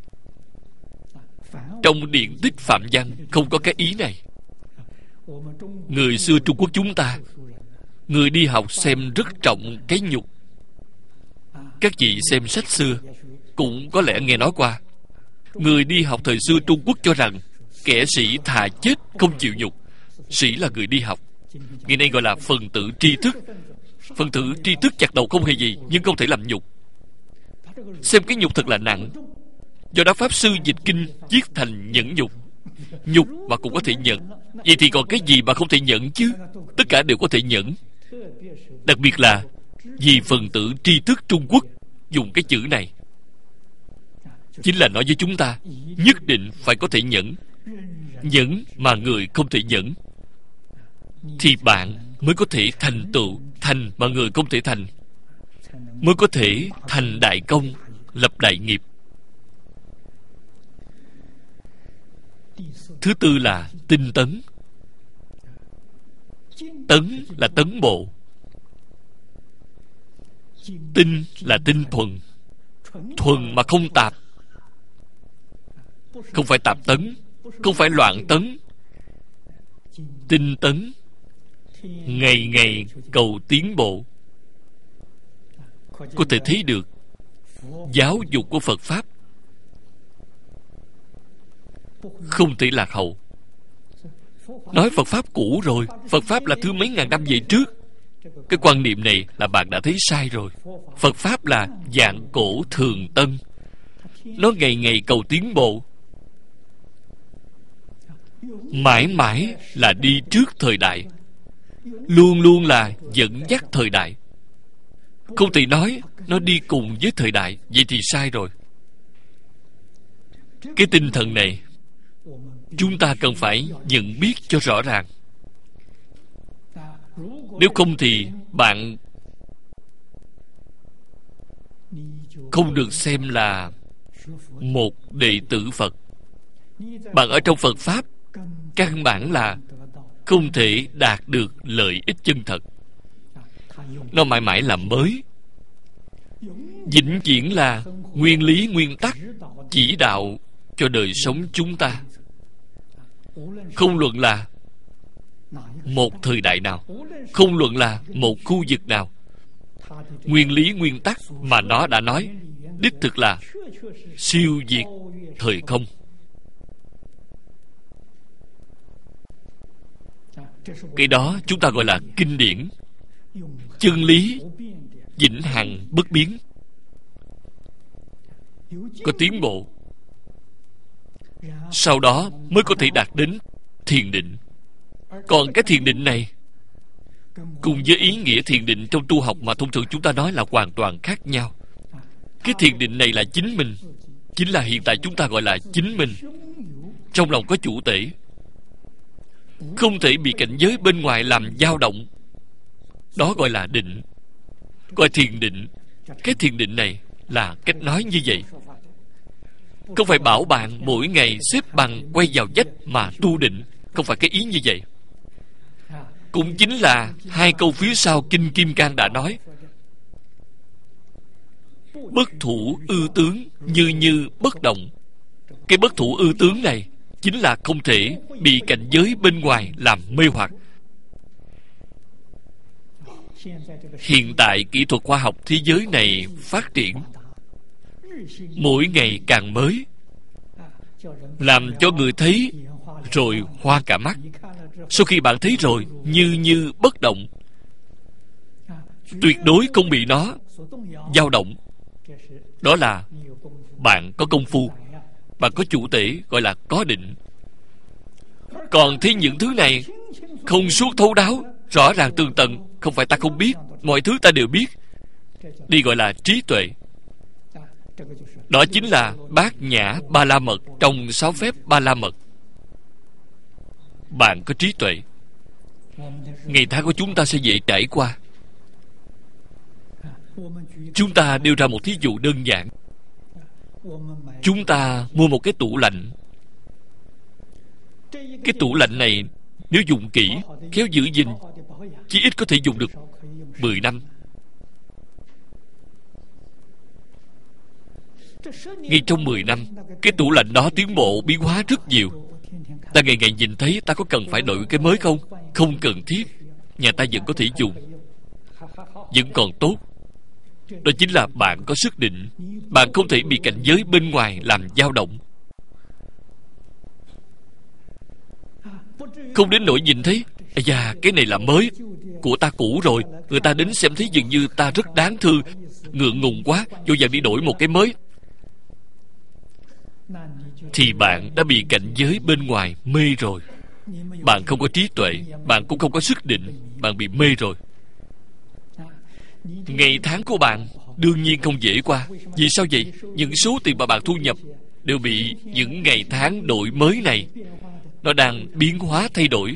Trong điển tích Phạm Văn không có cái ý này. Người xưa Trung Quốc chúng ta, người đi học xem rất trọng cái nhục. Các vị xem sách xưa cũng có lẽ nghe nói qua. Người đi học thời xưa Trung Quốc cho rằng kẻ sĩ thà chết không chịu nhục. Sĩ là người đi học, ngày nay gọi là phần tử tri thức. Phần tử tri thức chặt đầu không hề gì, nhưng không thể làm nhục. Xem cái nhục thật là nặng. Do đó Pháp Sư dịch kinh viết thành nhẫn nhục. Nhục mà cũng có thể nhận, vậy thì còn cái gì mà không thể nhận chứ? Tất cả đều có thể nhận. Đặc biệt là vì phần tử tri thức Trung Quốc dùng cái chữ này, chính là nói với chúng ta nhất định phải có thể nhẫn. Nhẫn mà người không thể nhẫn, thì bạn mới có thể thành tựu. Thành mà người không thể thành, mới có thể thành đại công, lập đại nghiệp. Thứ tư là tinh tấn. Tấn là tấn bộ, tinh là tinh thuần. Thuần mà không tạp. Không phải tạp tấn, không phải loạn tấn. Tinh tấn, ngày ngày cầu tiến bộ. Có thể thấy được giáo dục của Phật Pháp không thể lạc hậu. Nói Phật Pháp cũ rồi, Phật Pháp là thứ mấy ngàn năm về trước. Cái quan niệm này là bạn đã thấy sai rồi. Phật Pháp là vạn cổ thường tân. Nó ngày ngày cầu tiến bộ, mãi mãi là đi trước thời đại, luôn luôn là dẫn dắt thời đại. Không thể nói nó đi cùng với thời đại, vậy thì sai rồi. Cái tinh thần này chúng ta cần phải nhận biết cho rõ ràng. Nếu không thì bạn không được xem là một đệ tử Phật. Bạn ở trong Phật Pháp căn bản là không thể đạt được lợi ích chân thật. Nó mãi mãi là mới, vĩnh viễn là nguyên lý nguyên tắc chỉ đạo cho đời sống chúng ta. Không luận là một thời đại nào, không luận là một khu vực nào, nguyên lý nguyên tắc mà nó đã nói đích thực là siêu việt thời không. Cái đó chúng ta gọi là kinh điển. Chân lý vĩnh hằng bất biến, có tiến bộ, sau đó mới có thể đạt đến thiền định. Còn cái thiền định này cùng với ý nghĩa thiền định trong tu học mà thông thường chúng ta nói là hoàn toàn khác nhau. Cái thiền định này là chính mình, chính là hiện tại chúng ta gọi là chính mình. Trong lòng có chủ tể, không thể bị cảnh giới bên ngoài làm dao động. Đó gọi là định, gọi thiền định. Cái thiền định này là cách nói như vậy. Không phải bảo bạn mỗi ngày xếp bằng quay vào vách mà tu định. Không phải cái ý như vậy. Cũng chính là hai câu phía sau Kinh Kim Cang đã nói: bất thủ ư tướng, như như bất động. Cái bất thủ ư tướng này chính là không thể bị cảnh giới bên ngoài làm mê hoặc. Hiện tại kỹ thuật khoa học thế giới này phát triển mỗi ngày càng mới, làm cho người thấy rồi hoa cả mắt. Sau khi bạn thấy rồi, như như bất động, tuyệt đối không bị nó dao động. Đó là bạn có công phu, bạn có chủ tể, gọi là có định. Còn thấy những thứ này không suốt thấu đáo, rõ ràng tường tận, không phải ta không biết, mọi thứ ta đều biết, đi gọi là trí tuệ. Đó chính là Bát Nhã Ba La Mật trong 6 phép Ba La Mật. Bạn có trí tuệ, ngày tháng của chúng ta sẽ dễ trải qua. Chúng ta đưa ra một thí dụ đơn giản. Chúng ta mua một cái tủ lạnh. Cái tủ lạnh này nếu dùng kỹ, khéo giữ gìn, chỉ ít có thể dùng được 10 năm. Ngay trong 10 năm, cái tủ lạnh đó tiến bộ biến hóa rất nhiều. Ta ngày ngày nhìn thấy, ta có cần phải đổi cái mới không? Không cần thiết. Nhà ta vẫn có thể dùng, vẫn còn tốt. Đó chính là bạn có sức định. Bạn không thể bị cảnh giới bên ngoài làm dao động. Không đến nỗi nhìn thấy, ây da, cái này là mới, của ta cũ rồi. Người ta đến xem thấy dường như ta rất đáng thương, ngượng ngùng quá, vô vàng đi đổi một cái mới. Thì bạn đã bị cảnh giới bên ngoài mê rồi. Bạn không có trí tuệ, bạn cũng không có sức định, bạn bị mê rồi. Ngày tháng của bạn đương nhiên không dễ qua. Vì sao vậy? Những số tiền mà bạn thu nhập đều bị những ngày tháng đổi mới này, nó đang biến hóa thay đổi,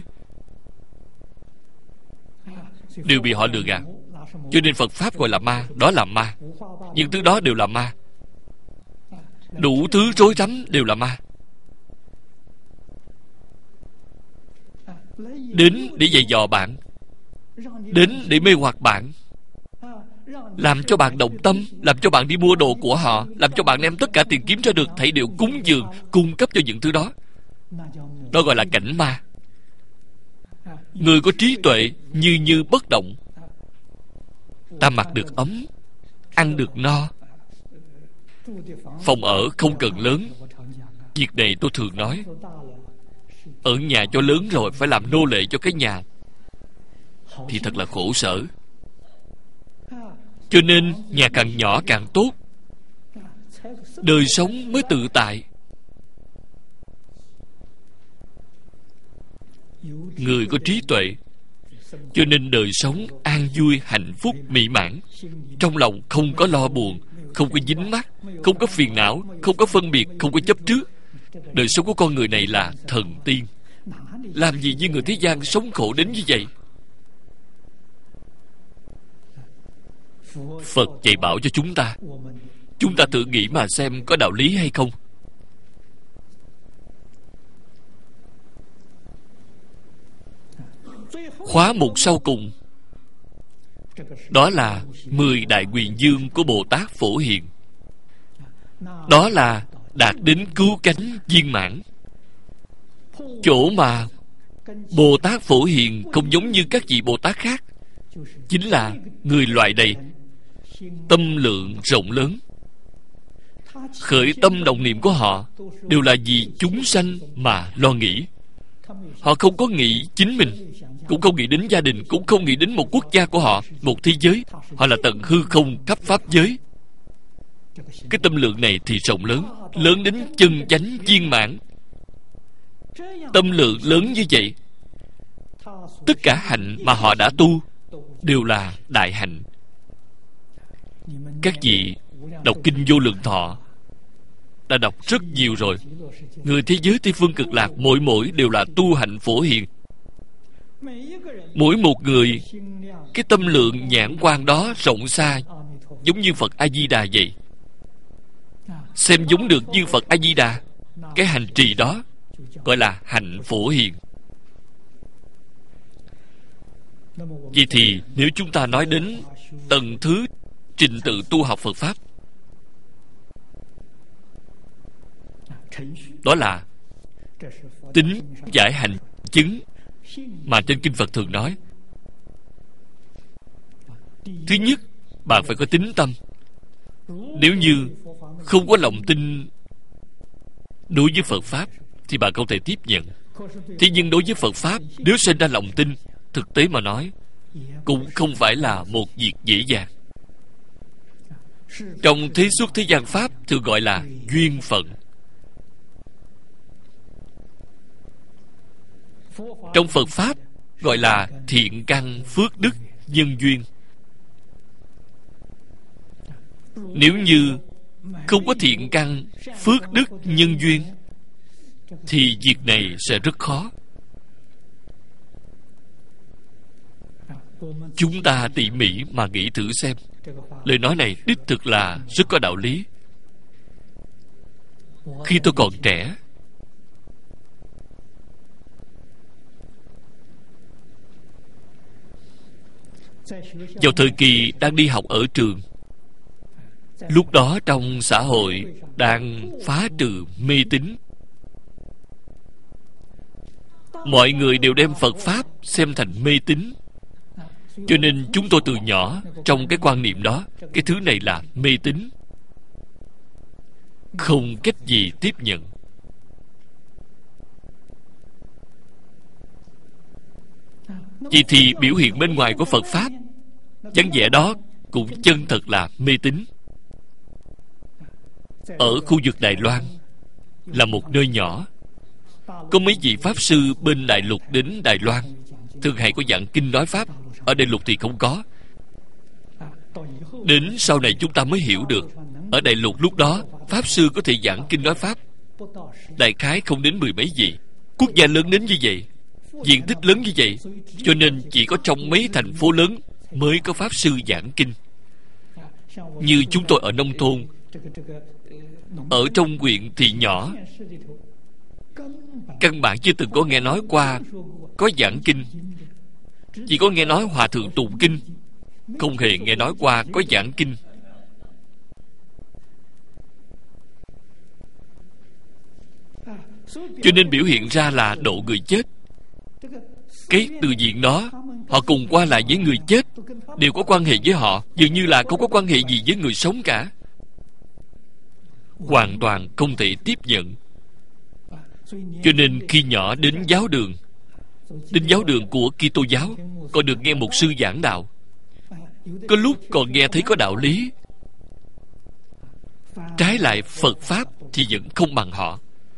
đều bị họ lừa gạt. Cho nên Phật Pháp gọi là ma. Đó là ma. Những thứ đó đều là ma. Đủ thứ rối rắm đều là ma. Đến để dày dò bạn, đến để mê hoặc bạn, làm cho bạn động tâm, làm cho bạn đi mua đồ của họ, làm cho bạn đem tất cả tiền kiếm ra được thảy đều cúng dường, cung cấp cho những thứ đó. Đó gọi là cảnh ma. Người có trí tuệ như như bất động. Ta mặc được ấm, ăn được no, phòng ở không cần lớn. Việc này tôi thường nói, ở nhà cho lớn rồi phải làm nô lệ cho cái nhà thì thật là khổ sở. Cho nên nhà càng nhỏ càng tốt, đời sống mới tự tại. Người có trí tuệ, cho nên đời sống an vui, hạnh phúc, mỹ mãn. Trong lòng không có lo buồn, không có dính mắc, không có phiền não, không có phân biệt, không có chấp trước. Đời sống của con người này là thần tiên. Làm gì như người thế gian sống khổ đến như vậy? Phật dạy bảo cho chúng ta tự nghĩ mà xem có đạo lý hay không. Khóa mục sau cùng, đó là 10 đại quyền dương của Bồ Tát Phổ Hiền. Đó là đạt đến cứu cánh viên mãn. Chỗ mà Bồ Tát Phổ Hiền không giống như các vị Bồ Tát khác, chính là người loại này tâm lượng rộng lớn. Khởi tâm động niệm của họ đều là vì chúng sanh mà lo nghĩ. Họ không có nghĩ chính mình, cũng không nghĩ đến gia đình, cũng không nghĩ đến một quốc gia của họ, một thế giới. Họ là tận hư không khắp pháp giới. Cái tâm lượng này thì rộng lớn, lớn đến chân chánh viên mãn. Tâm lượng lớn như vậy, tất cả hạnh mà họ đã tu đều là đại hạnh. Các vị đọc kinh Vô Lượng Thọ đã đọc rất nhiều rồi. Người thế giới Tây Phương Cực Lạc mỗi đều là tu hạnh Phổ Hiền. Mỗi một người, cái tâm lượng nhãn quan đó rộng xa, giống như Phật A Di Đà vậy. Xem giống được như Phật A Di Đà, cái hành trì đó gọi là hạnh Phổ Hiền. Vậy thì nếu chúng ta nói đến tầng thứ trình tự tu học Phật Pháp, đó là tính giải hành chứng mà trên kinh Phật thường nói. Thứ nhất, bạn phải có tín tâm. Nếu như không có lòng tin đối với Phật Pháp thì bạn không thể tiếp nhận. Thế nhưng đối với Phật Pháp, nếu sinh ra lòng tin, thực tế mà nói cũng không phải là một việc dễ dàng. Trong thế xuất thế gian Pháp thường gọi là duyên phận. Trong Phật Pháp gọi là thiện căn phước đức nhân duyên. Nếu như không có thiện căn phước đức nhân duyên thì việc này sẽ rất khó. Chúng ta tỉ mỉ mà nghĩ thử xem, lời nói này đích thực là rất có đạo lý. Khi tôi còn trẻ, vào thời kỳ đang đi học ở trường, lúc đó trong xã hội đang phá trừ mê tín. Mọi người đều đem Phật Pháp xem thành mê tín. Cho nên chúng tôi từ nhỏ trong cái quan niệm đó, cái thứ này là mê tín, không cách gì tiếp nhận. Vậy thì biểu hiện bên ngoài của Phật Pháp, dáng vẻ đó cũng chân thật là mê tín. Ở khu vực Đài Loan là một nơi nhỏ, có mấy vị Pháp sư bên Đại Lục đến Đài Loan thường hay có giảng kinh nói Pháp. Ở Đại Lục thì không có. Đến sau này chúng ta mới hiểu được, ở Đại Lục lúc đó Pháp sư có thể giảng kinh nói Pháp đại khái không đến 10 mấy vị. Quốc gia lớn đến như vậy, diện tích lớn như vậy, cho nên chỉ có trong mấy thành phố lớn mới có Pháp sư giảng kinh. Như chúng tôi ở nông thôn, ở trong huyện thị nhỏ, căn bản chưa từng có nghe nói qua có giảng kinh. Chỉ có nghe nói hòa thượng tụng kinh, không hề nghe nói qua có giảng kinh. Cho nên biểu hiện ra là độ người chết. Cái từ diện đó, họ cùng qua lại với người chết, đều có quan hệ với họ, dường như là không có quan hệ gì với người sống cả. Hoàn toàn không thể tiếp nhận. Cho nên khi nhỏ đến giáo đường, đến giáo đường của Kitô giáo, còn được nghe một sư giảng đạo, có lúc còn nghe thấy có đạo lý. Trái lại Phật Pháp thì vẫn không bằng họ.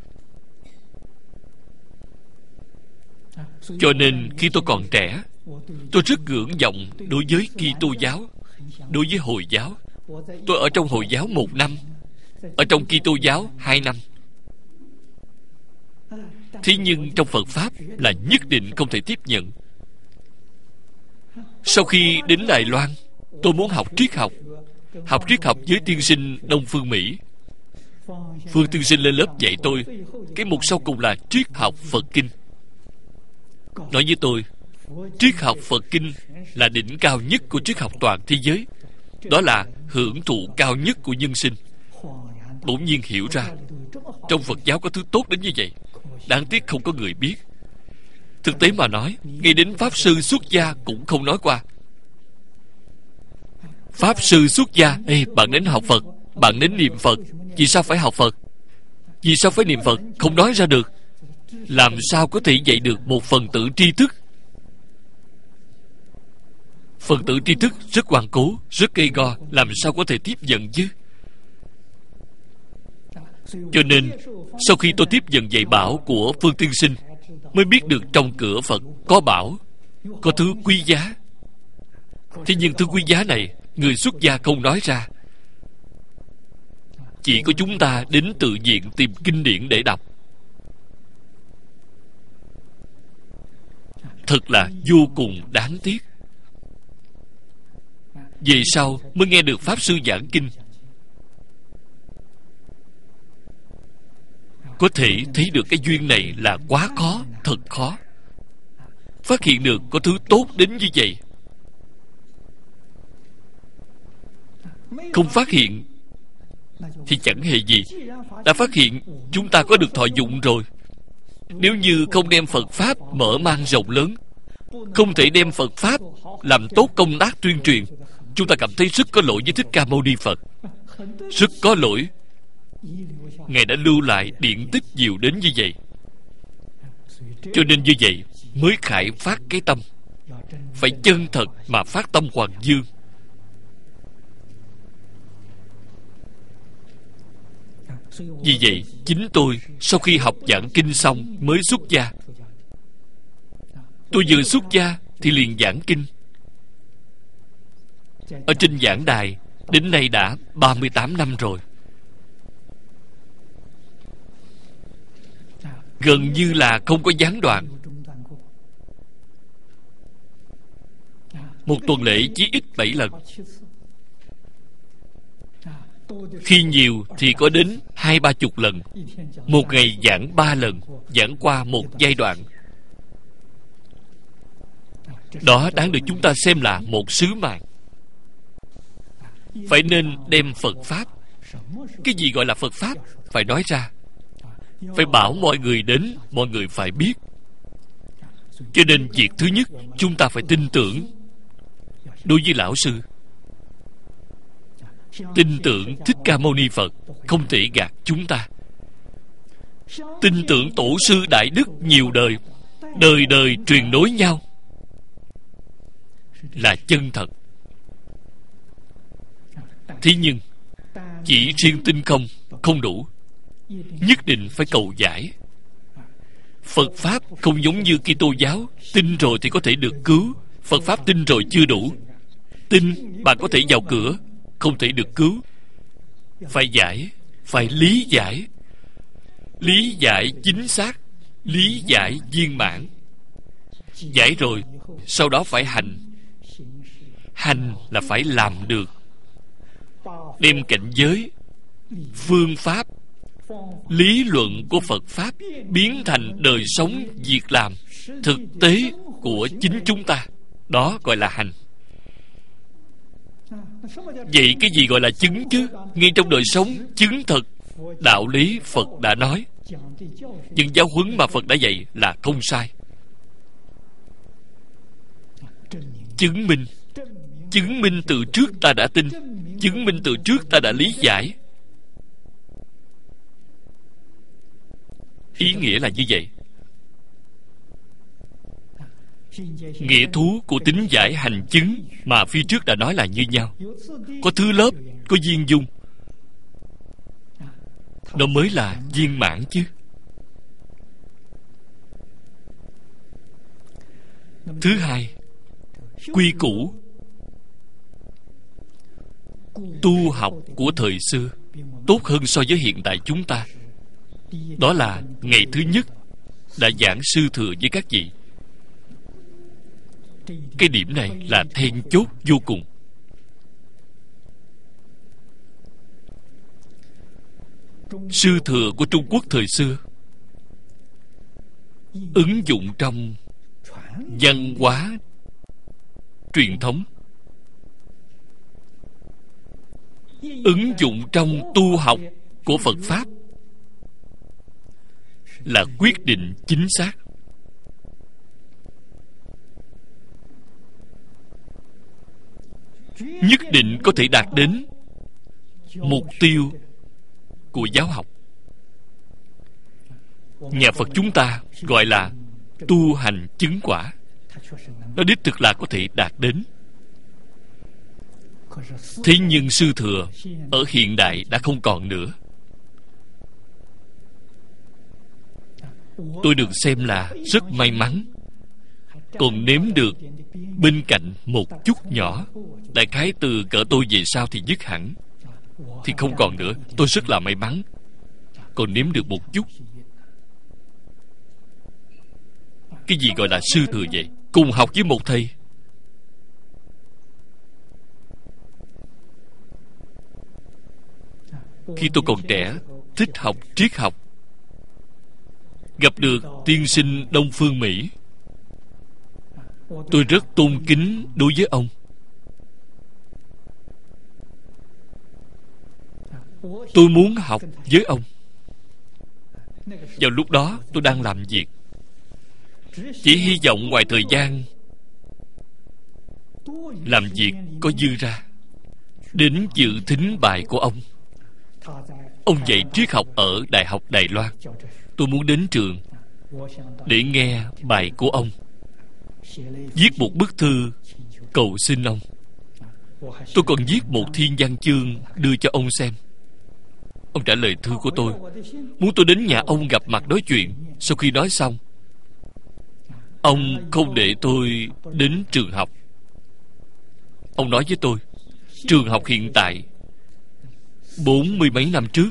Cho nên khi tôi còn trẻ, tôi rất ngưỡng vọng đối với Kitô giáo, đối với Hồi giáo. Tôi ở trong Hồi giáo 1 năm, ở trong Kitô giáo 2 năm. Thế nhưng trong Phật Pháp là nhất định không thể tiếp nhận. Sau khi đến Đài Loan, tôi muốn học triết học. Học triết học với tiên sinh Đông Phương Mỹ. Phương tiên sinh lên lớp dạy tôi, cái mục sau cùng là triết học Phật Kinh. Nói với tôi, triết học Phật Kinh là đỉnh cao nhất của triết học toàn thế giới. Đó là hưởng thụ cao nhất của nhân sinh. Bỗng nhiên hiểu ra, trong Phật giáo có thứ tốt đến như vậy. Đáng tiếc không có người biết. Thực tế mà nói, ngay đến Pháp sư xuất gia cũng không nói qua. Pháp sư xuất gia, ê, bạn đến học Phật, bạn đến niệm Phật, vì sao phải học Phật? Vì sao phải niệm Phật? Không nói ra được. làm sao có thể dạy được một phần tử tri thức? Phần tử tri thức rất ngoan cố, rất gay go, làm sao có thể tiếp nhận chứ? Cho nên sau khi tôi tiếp nhận dạy bảo của Phương Tiên Sinh, mới biết được trong cửa Phật có bảo, có thứ quý giá. Thế nhưng thứ quý giá này người xuất gia không nói ra, chỉ có chúng ta đến tự viện tìm kinh điển để đọc. Thật là vô cùng đáng tiếc. Về sau mới nghe được Pháp Sư giảng kinh, có thể thấy được cái duyên này là quá khó, thật khó. Phát hiện được có thứ tốt đến như vậy. Không phát hiện thì chẳng hề gì. Đã phát hiện, chúng ta có được thọ dụng rồi. Nếu như không đem Phật Pháp mở mang rộng lớn, không thể đem Phật Pháp làm tốt công tác tuyên truyền, chúng ta cảm thấy rất có lỗi với Thích Ca Mâu Ni Phật. Rất có lỗi. Ngài đã lưu lại điển tích nhiều đến như vậy. Cho nên như vậy mới khải phát cái tâm. Phải chân thật mà phát tâm Hoàng Dương. Vì vậy chính tôi sau khi học giảng kinh xong mới xuất gia. Tôi vừa xuất gia thì liền giảng kinh. Ở trên giảng đài đến nay đã 38 năm rồi. Gần như là không có gián đoạn. Một tuần lễ chí ít 7 lần. Khi nhiều thì có đến 20-30 lần. Một ngày giảng 3 lần, giảng qua một giai đoạn. Đó đáng được chúng ta xem là một sứ mạng. Phải nên đem Phật Pháp. Cái gì gọi là Phật Pháp? Phải nói ra. Phải bảo mọi người đến, mọi người phải biết. Cho nên việc thứ nhất, chúng ta phải tin tưởng đối với Lão Sư. Tin tưởng Thích Ca Mâu Ni Phật không thể gạt chúng ta. Tin tưởng Tổ sư Đại Đức nhiều đời, đời đời truyền nối nhau, là chân thật. Thế nhưng chỉ riêng tin không đủ, nhất định phải cầu giải. Phật Pháp không giống như Kitô giáo, tin rồi thì có thể được cứu. Phật Pháp tin rồi chưa đủ. Tin bạn có thể vào cửa, không thể được cứu. Phải giải, phải lý giải. Lý giải chính xác, lý giải viên mãn. Giải rồi, sau đó phải hành. Hành là phải làm được. Đem cảnh giới, phương pháp, lý luận của Phật Pháp biến thành đời sống, việc làm thực tế của chính chúng ta. Đó gọi là hành. Vậy cái gì gọi là chứng chứ? Ngay trong đời sống chứng thực đạo lý Phật đã nói. Những giáo huấn mà Phật đã dạy là không sai. Chứng minh. Chứng minh từ trước ta đã tin. Chứng minh từ trước ta đã lý giải. Ý nghĩa là như vậy. Nghĩa thú của tính giải hành chứng mà phía trước đã nói là như nhau. Có thứ lớp, có viên dung, nó mới là viên mãn chứ. Thứ hai, quy củ tu học của thời xưa tốt hơn so với hiện tại chúng ta. Đó là ngày thứ nhất đã giảng sư thừa với các vị. Cái điểm này là then chốt vô cùng. Sư thừa của Trung Quốc thời xưa ứng dụng trong văn hóa truyền thống, ứng dụng trong tu học của Phật Pháp là quyết định chính xác. Nhất định có thể đạt đến mục tiêu của giáo học. Nhà Phật chúng ta gọi là tu hành chứng quả. Nó đích thực là có thể đạt đến. Thế nhưng Sư Thừa ở hiện đại đã không còn nữa. Tôi được xem là rất may mắn, còn nếm được bên cạnh một chút nhỏ. Đại khái từ cỡ tôi về sau thì dứt hẳn, thì không còn nữa. Tôi rất là may mắn, còn nếm được một chút. Cái gì gọi là Sư Thừa vậy? Cùng học với một thầy. Khi tôi còn trẻ, thích học triết học, gặp được tiên sinh Đông Phương Mỹ, tôi rất tôn kính đối với ông. Tôi muốn học với ông. Vào lúc đó tôi đang làm việc, chỉ hy vọng ngoài thời gian làm việc có dư ra, đến dự thính bài của ông. Ông dạy triết học ở Đại học Đài Loan. Tôi muốn đến trường để nghe bài của ông, viết một bức thư cầu xin ông. Tôi còn viết một thiên văn chương đưa cho ông xem. Ông trả lời thư của tôi, muốn tôi đến nhà ông gặp mặt nói chuyện. Sau khi nói xong, ông không để tôi đến trường học. Ông nói với tôi, trường học hiện tại 40 mấy năm trước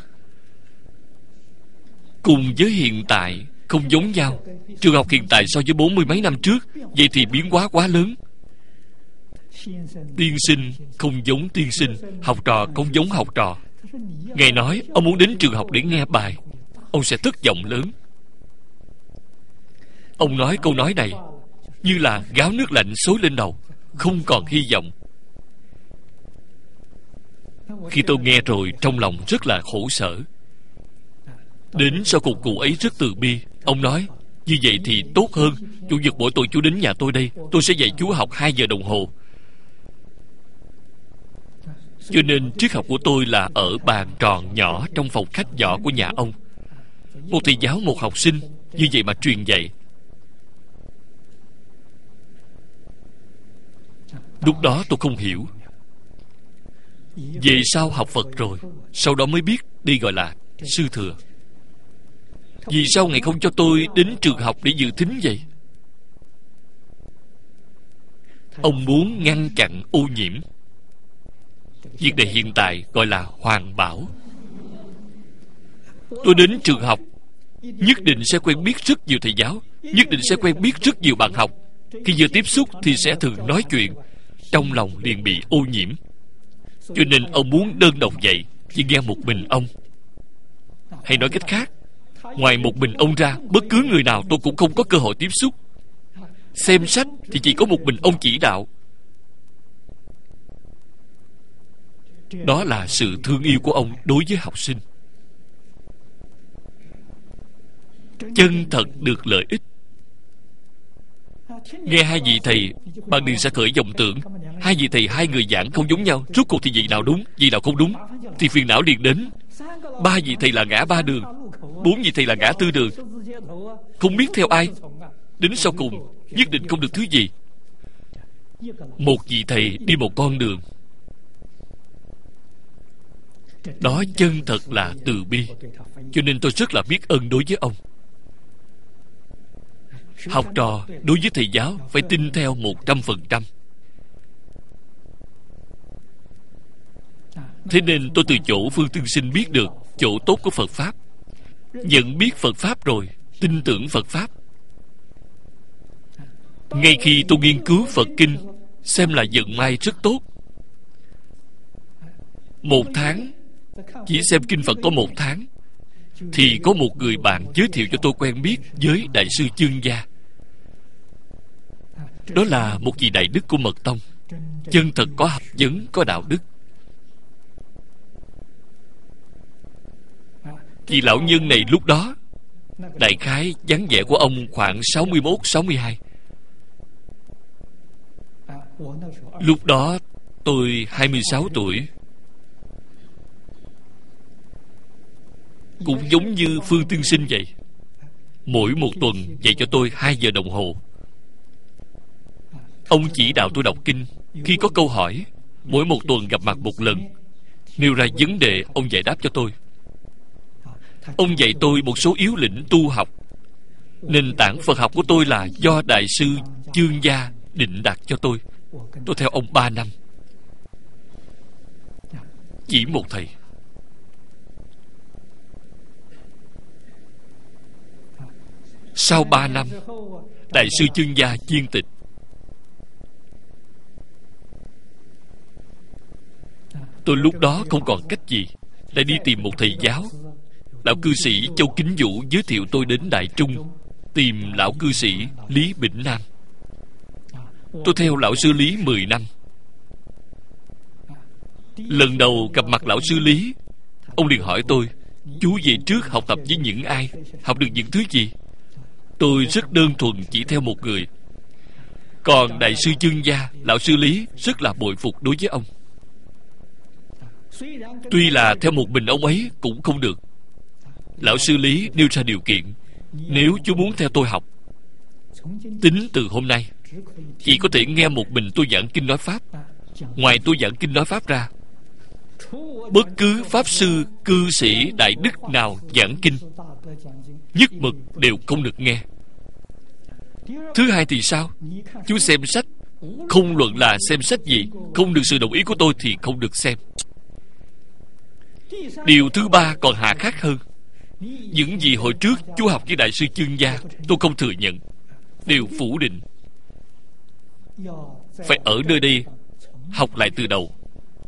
cùng với hiện tại không giống nhau. Trường học hiện tại so với 40 mấy năm trước, vậy thì biến hóa quá lớn. Tiên sinh không giống tiên sinh, học trò không giống học trò. Ngài nói ông muốn đến trường học để nghe bài, ông sẽ thất vọng lớn. Ông nói câu nói này như là gáo nước lạnh xối lên đầu, không còn hy vọng. Khi tôi nghe rồi, trong lòng rất là khổ sở. Đến sau cùng cụ ấy rất từ bi. Ông nói, như vậy thì tốt hơn, Chủ nhật mỗi tuần chú đến nhà tôi đây, tôi sẽ dạy chú học 2 giờ đồng hồ. Cho nên triết học của tôi là ở bàn tròn nhỏ trong phòng khách nhỏ của nhà ông. Một thầy giáo, một học sinh, như vậy mà truyền dạy. Lúc đó tôi không hiểu. Về sau học Phật rồi, sau đó mới biết đây gọi là Sư Thừa. Vì sao Ngài không cho tôi đến trường học để dự thính vậy? Ông muốn ngăn chặn ô nhiễm. Việc này hiện tại gọi là hoàn bảo. Tôi đến trường học nhất định sẽ quen biết rất nhiều thầy giáo, nhất định sẽ quen biết rất nhiều bạn học. Khi vừa tiếp xúc thì sẽ thường nói chuyện, trong lòng liền bị ô nhiễm. Cho nên ông muốn đơn độc dạy, chỉ nghe một mình ông. Hay nói cách khác, ngoài một mình ông ra, bất cứ người nào tôi cũng không có cơ hội tiếp xúc. Xem sách thì chỉ có một mình ông chỉ đạo. Đó là sự thương yêu của ông đối với học sinh. Chân thật được lợi ích. Nghe hai vị thầy, bạn đừng sẽ khởi vọng tưởng. Hai vị thầy, hai người giảng không giống nhau, rốt cuộc thì vị nào đúng, vị nào không đúng, thì phiền não liền đến. 3 vị thầy là ngã 3 đường, 4 vị thầy là ngã 4 đường, không biết theo ai. Đến sau cùng nhất định không được thứ gì. Một vị thầy đi một con đường. Đó chân thật là từ bi. Cho nên tôi rất là biết ơn đối với ông. Học trò đối với thầy giáo phải tin theo 100%. Thế nên tôi từ chỗ Phương Tiên Sinh biết được chỗ tốt của Phật Pháp. Nhận biết Phật Pháp rồi, tin tưởng Phật Pháp. Ngay khi tôi nghiên cứu Phật Kinh, xem là vận may rất tốt. 1 tháng, chỉ xem Kinh Phật có 1 tháng, thì có một người bạn giới thiệu cho tôi quen biết với Đại sư Chương Gia. Đó là một vị đại đức của Mật Tông, chân thật có học vấn, có đạo đức. Vị lão nhân này lúc đó, đại khái dáng vẻ của ông khoảng 61-62. Lúc đó tôi 26 tuổi. Cũng giống như Phương Tiên Sinh vậy. mỗi một tuần dạy cho tôi 2 giờ đồng hồ. Ông chỉ đạo tôi đọc kinh. Khi có câu hỏi, mỗi một tuần gặp mặt một lần, nêu ra vấn đề, ông giải đáp cho tôi. Ông dạy tôi một số yếu lĩnh tu học. Nền tảng Phật học của tôi là do Đại sư Chương Gia định đạt cho tôi. Tôi theo ông 3 năm. Chỉ một thầy. Sau 3 năm, Đại sư Chương Gia viên tịch. Tôi lúc đó không còn cách gì, đã đi tìm một thầy giáo. Lão cư sĩ Châu Kính Vũ giới thiệu tôi đến Đại Trung tìm lão cư sĩ Lý Bỉnh Nam. Tôi theo lão sư Lý 10 năm. Lần đầu gặp mặt lão sư Lý, ông liền hỏi tôi: chú về trước học tập với những ai, học được những thứ gì? Tôi rất đơn thuần chỉ theo một người. Còn Đại sư Chương Gia, lão sư Lý rất là bội phục đối với ông. Tuy là theo một mình ông ấy cũng không được. Lão sư Lý nêu ra điều kiện: nếu chú muốn theo tôi học, tính từ hôm nay chỉ có thể nghe một mình tôi giảng kinh nói pháp. Ngoài tôi giảng kinh nói pháp ra, bất cứ pháp sư, cư sĩ, đại đức nào giảng kinh, nhất mực đều không được nghe. Thứ hai thì sao? Chú xem sách, không luận là xem sách gì, không được sự đồng ý của tôi thì không được xem. Điều thứ ba còn hà khắc hơn. Những gì hồi trước chú học với Đại sư Chương Gia, tôi không thừa nhận, đều phủ định. Phải ở nơi đây học lại từ đầu.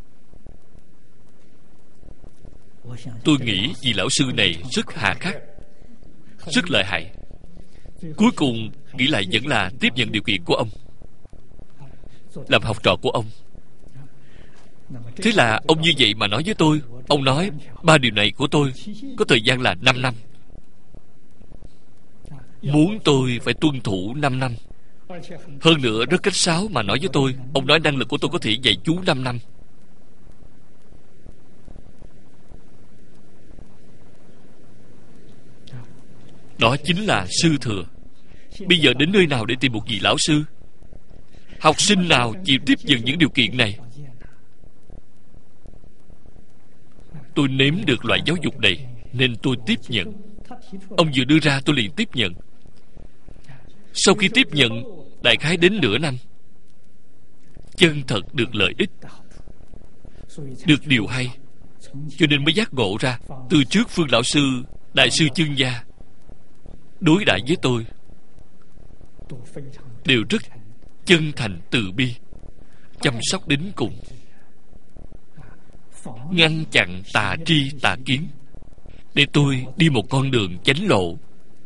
Tôi nghĩ vị lão sư này rất hà khắc, rất lợi hại. Cuối cùng nghĩ lại vẫn là tiếp nhận điều kiện của ông, làm học trò của ông. Thế là ông như vậy mà nói với tôi. Ông nói 3 điều này của tôi có thời gian là 5 năm. Muốn tôi phải tuân thủ 5 năm. Hơn nữa rất cách sáo mà nói với tôi. Ông nói năng lực của tôi có thể dạy chú 5 năm. Đó chính là sư thừa. Bây giờ đến nơi nào để tìm một vị lão sư? Học sinh nào chịu tiếp nhận những điều kiện này? Tôi nếm được loại giáo dục này nên tôi tiếp nhận. Ông vừa đưa ra tôi liền tiếp nhận. Sau khi tiếp nhận, đại khái đến nửa năm, chân thật được lợi ích, được điều hay, cho nên mới giác ngộ ra. Từ trước Phương lão sư, Đại sư Chương Gia đối đãi với tôi đều rất chân thành từ bi, chăm sóc đến cùng, ngăn chặn tà tri tà kiến, để tôi đi một con đường chánh lộ.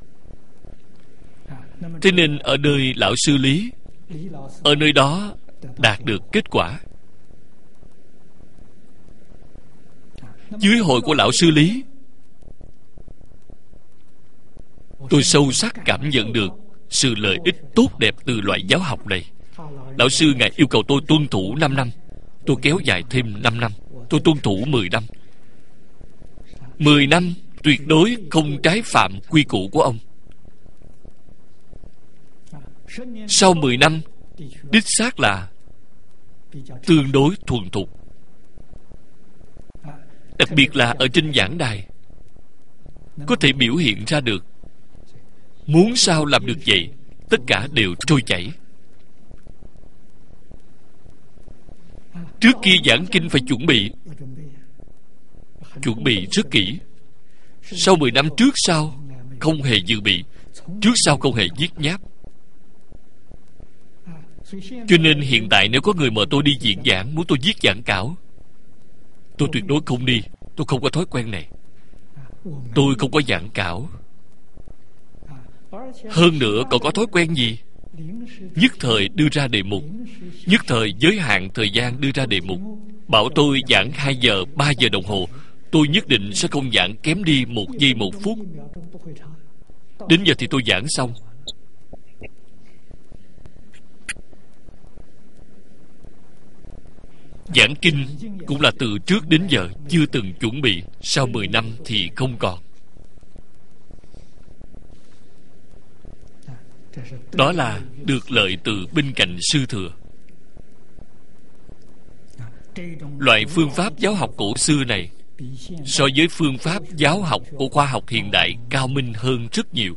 Thế nên ở nơi lão sư Lý, ở nơi đó đạt được kết quả. Dưới hội của lão sư Lý, tôi sâu sắc cảm nhận được sự lợi ích tốt đẹp từ loại giáo học này. Lão sư ngài yêu cầu tôi tuân thủ 5 năm. Tôi kéo dài thêm 5 năm. Tôi tuân thủ 10 năm. 10 năm tuyệt đối không trái phạm quy củ của ông. Sau 10 năm, đích xác là tương đối thuần thục. Đặc biệt là ở trên giảng đài, có thể biểu hiện ra được. Muốn sao làm được vậy, tất cả đều trôi chảy. Trước kia giảng kinh phải chuẩn bị rất kỹ. Sau 10 năm trước sau không hề dự bị, trước sau không hề viết nháp. Cho nên hiện tại nếu có người mời tôi đi diễn giảng, muốn tôi viết giảng cảo, tôi tuyệt đối không đi. Tôi không có thói quen này. Tôi không có giảng cảo. Hơn nữa còn có thói quen gì? Nhất thời đưa ra đề mục, nhất thời giới hạn thời gian đưa ra đề mục. Bảo tôi giảng 2 giờ, 3 giờ đồng hồ, tôi nhất định sẽ không giảng kém đi 1 giây 1 phút. Đến giờ thì tôi giảng xong. Giảng kinh cũng là từ trước đến giờ chưa từng chuẩn bị. Sau 10 năm thì không còn. Đó là được lợi từ bên cạnh sư thừa. Loại phương pháp giáo học cổ xưa này so với phương pháp giáo học của khoa học hiện đại cao minh hơn rất nhiều.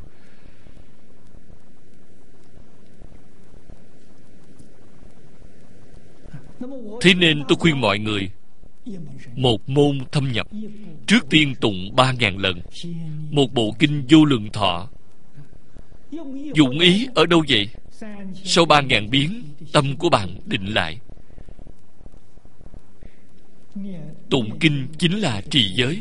Thế nên tôi khuyên mọi người một môn thâm nhập, trước tiên tụng 3.000 lần một bộ kinh Vô Lượng Thọ. Dụng ý ở đâu vậy? Sau 3.000 biến, tâm của bạn định lại. Tụng kinh chính là trì giới.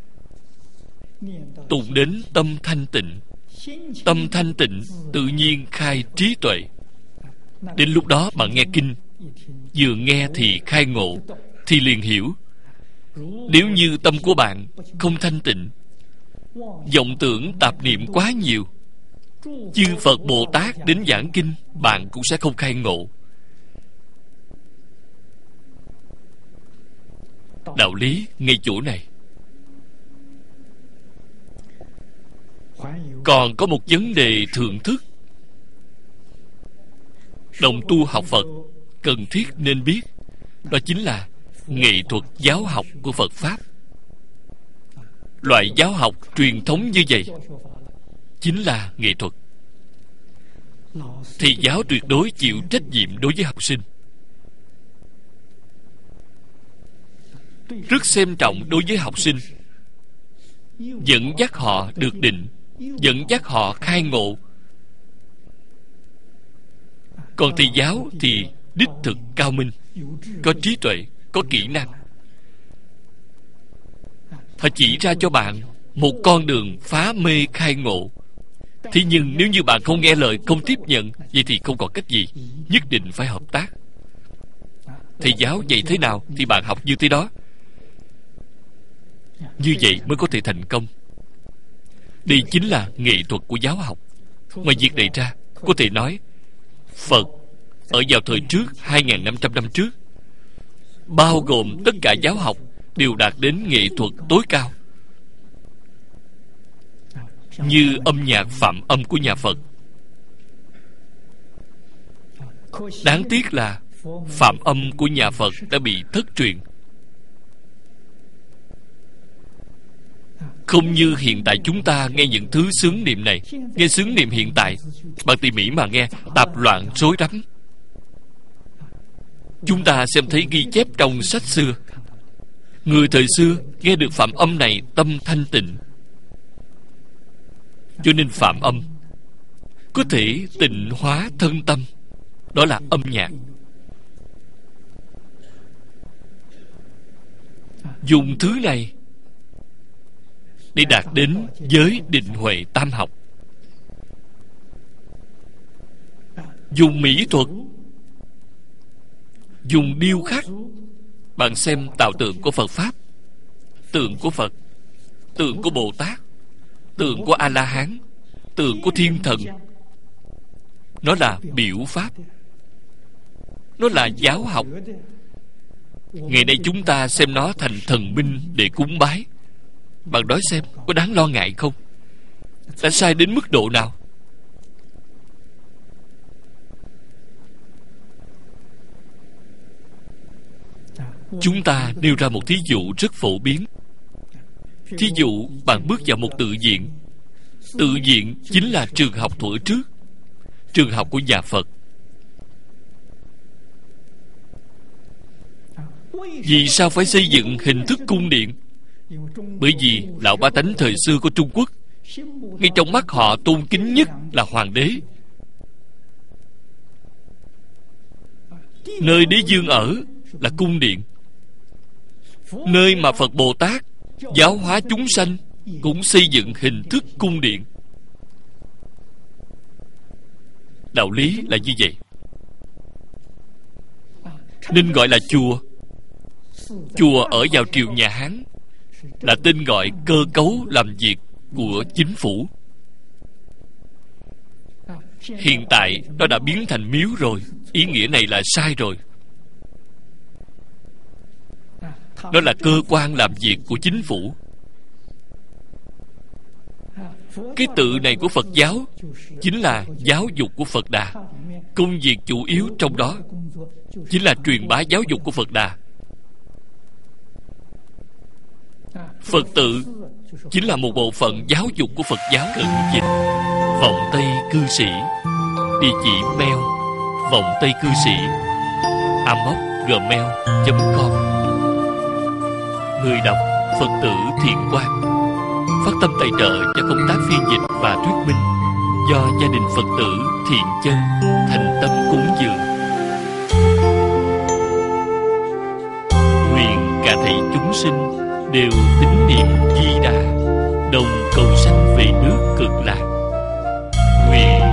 Tụng đến tâm thanh tịnh. Tâm thanh tịnh tự nhiên khai trí tuệ. Đến lúc đó bạn nghe kinh, vừa nghe thì khai ngộ, thì liền hiểu. Nếu như tâm của bạn không thanh tịnh, vọng tưởng tạp niệm quá nhiều, chư Phật Bồ Tát đến giảng kinh, bạn cũng sẽ không khai ngộ. Đạo lý ngay chỗ này. Còn có một vấn đề thưởng thức đồng tu học Phật cần thiết nên biết, đó chính là nghệ thuật giáo học của Phật Pháp. Loại giáo học truyền thống như vậy chính là nghệ thuật. Thầy giáo tuyệt đối chịu trách nhiệm đối với học sinh, rất xem trọng đối với học sinh, dẫn dắt họ được định, dẫn dắt họ khai ngộ. Còn thầy giáo thì đích thực cao minh, có trí tuệ, có kỹ năng. Họ chỉ ra cho bạn một con đường phá mê khai ngộ. Thế nhưng nếu như bạn không nghe lời, không tiếp nhận, vậy thì không còn cách gì, nhất định phải hợp tác. Thầy giáo dạy thế nào thì bạn học như thế đó. Như vậy mới có thể thành công. Đây chính là nghệ thuật của giáo học. Ngoài việc này ra, có thể nói Phật ở vào thời trước 2.500 năm trước, bao gồm tất cả giáo học, đều đạt đến nghệ thuật tối cao. Như âm nhạc phạm âm của nhà Phật. Đáng tiếc là phạm âm của nhà Phật đã bị thất truyền. Không như hiện tại chúng ta nghe những thứ xướng niệm này. Nghe xướng niệm hiện tại, bạn tỉ mỉ mà nghe, tạp loạn rối rắm. Chúng ta xem thấy ghi chép trong sách xưa, người thời xưa nghe được phạm âm này tâm thanh tịnh. Cho nên phạm âm có thể tịnh hóa thân tâm. Đó là âm nhạc. Dùng thứ này để đạt đến giới định huệ tam học. Dùng mỹ thuật, dùng điêu khắc. Bạn xem tạo tượng của Phật Pháp, tượng của Phật, tượng của Bồ Tát, tượng của A-la-hán, tượng của thiên thần. Nó là biểu pháp, nó là giáo học. Ngày nay chúng ta xem nó thành thần minh để cúng bái. Bạn nói xem có đáng lo ngại không? Đã sai đến mức độ nào? Chúng ta nêu ra một thí dụ rất phổ biến. Thí dụ bạn bước vào một tự viện. Tự viện chính là trường học thuở trước, trường học của nhà Phật. Vì sao phải xây dựng hình thức cung điện? Bởi vì lão bá tánh thời xưa của Trung Quốc, ngay trong mắt họ tôn kính nhất là hoàng đế. Nơi đế vương ở là cung điện. Nơi mà Phật Bồ Tát giáo hóa chúng sanh cũng xây dựng hình thức cung điện. Đạo lý là như vậy. Nên gọi là chùa. Chùa ở vào triều nhà Hán là tên gọi cơ cấu làm việc của chính phủ. Hiện tại nó đã biến thành miếu rồi. Ý nghĩa này là sai rồi. Nó là cơ quan làm việc của chính phủ. Cái tự này của Phật giáo chính là giáo dục của Phật Đà. Công việc chủ yếu trong đó chính là truyền bá giáo dục của Phật Đà. Phật tự chính là một bộ phận giáo dục của Phật giáo. Cận dịch Vọng Tây Cư Sĩ. Địa chỉ mail vọng tây cư sĩ amos@gmail.com. Người đọc Phật tử Thiện Quang. Phát tâm tài trợ cho công tác phiên dịch và thuyết minh do gia đình Phật tử Thiện Chân thành tâm cúng dường. Nguyện cả thảy chúng sinh đều tín niệm Di Đà, đồng cầu sanh về nước Cực Lạc. Nguyện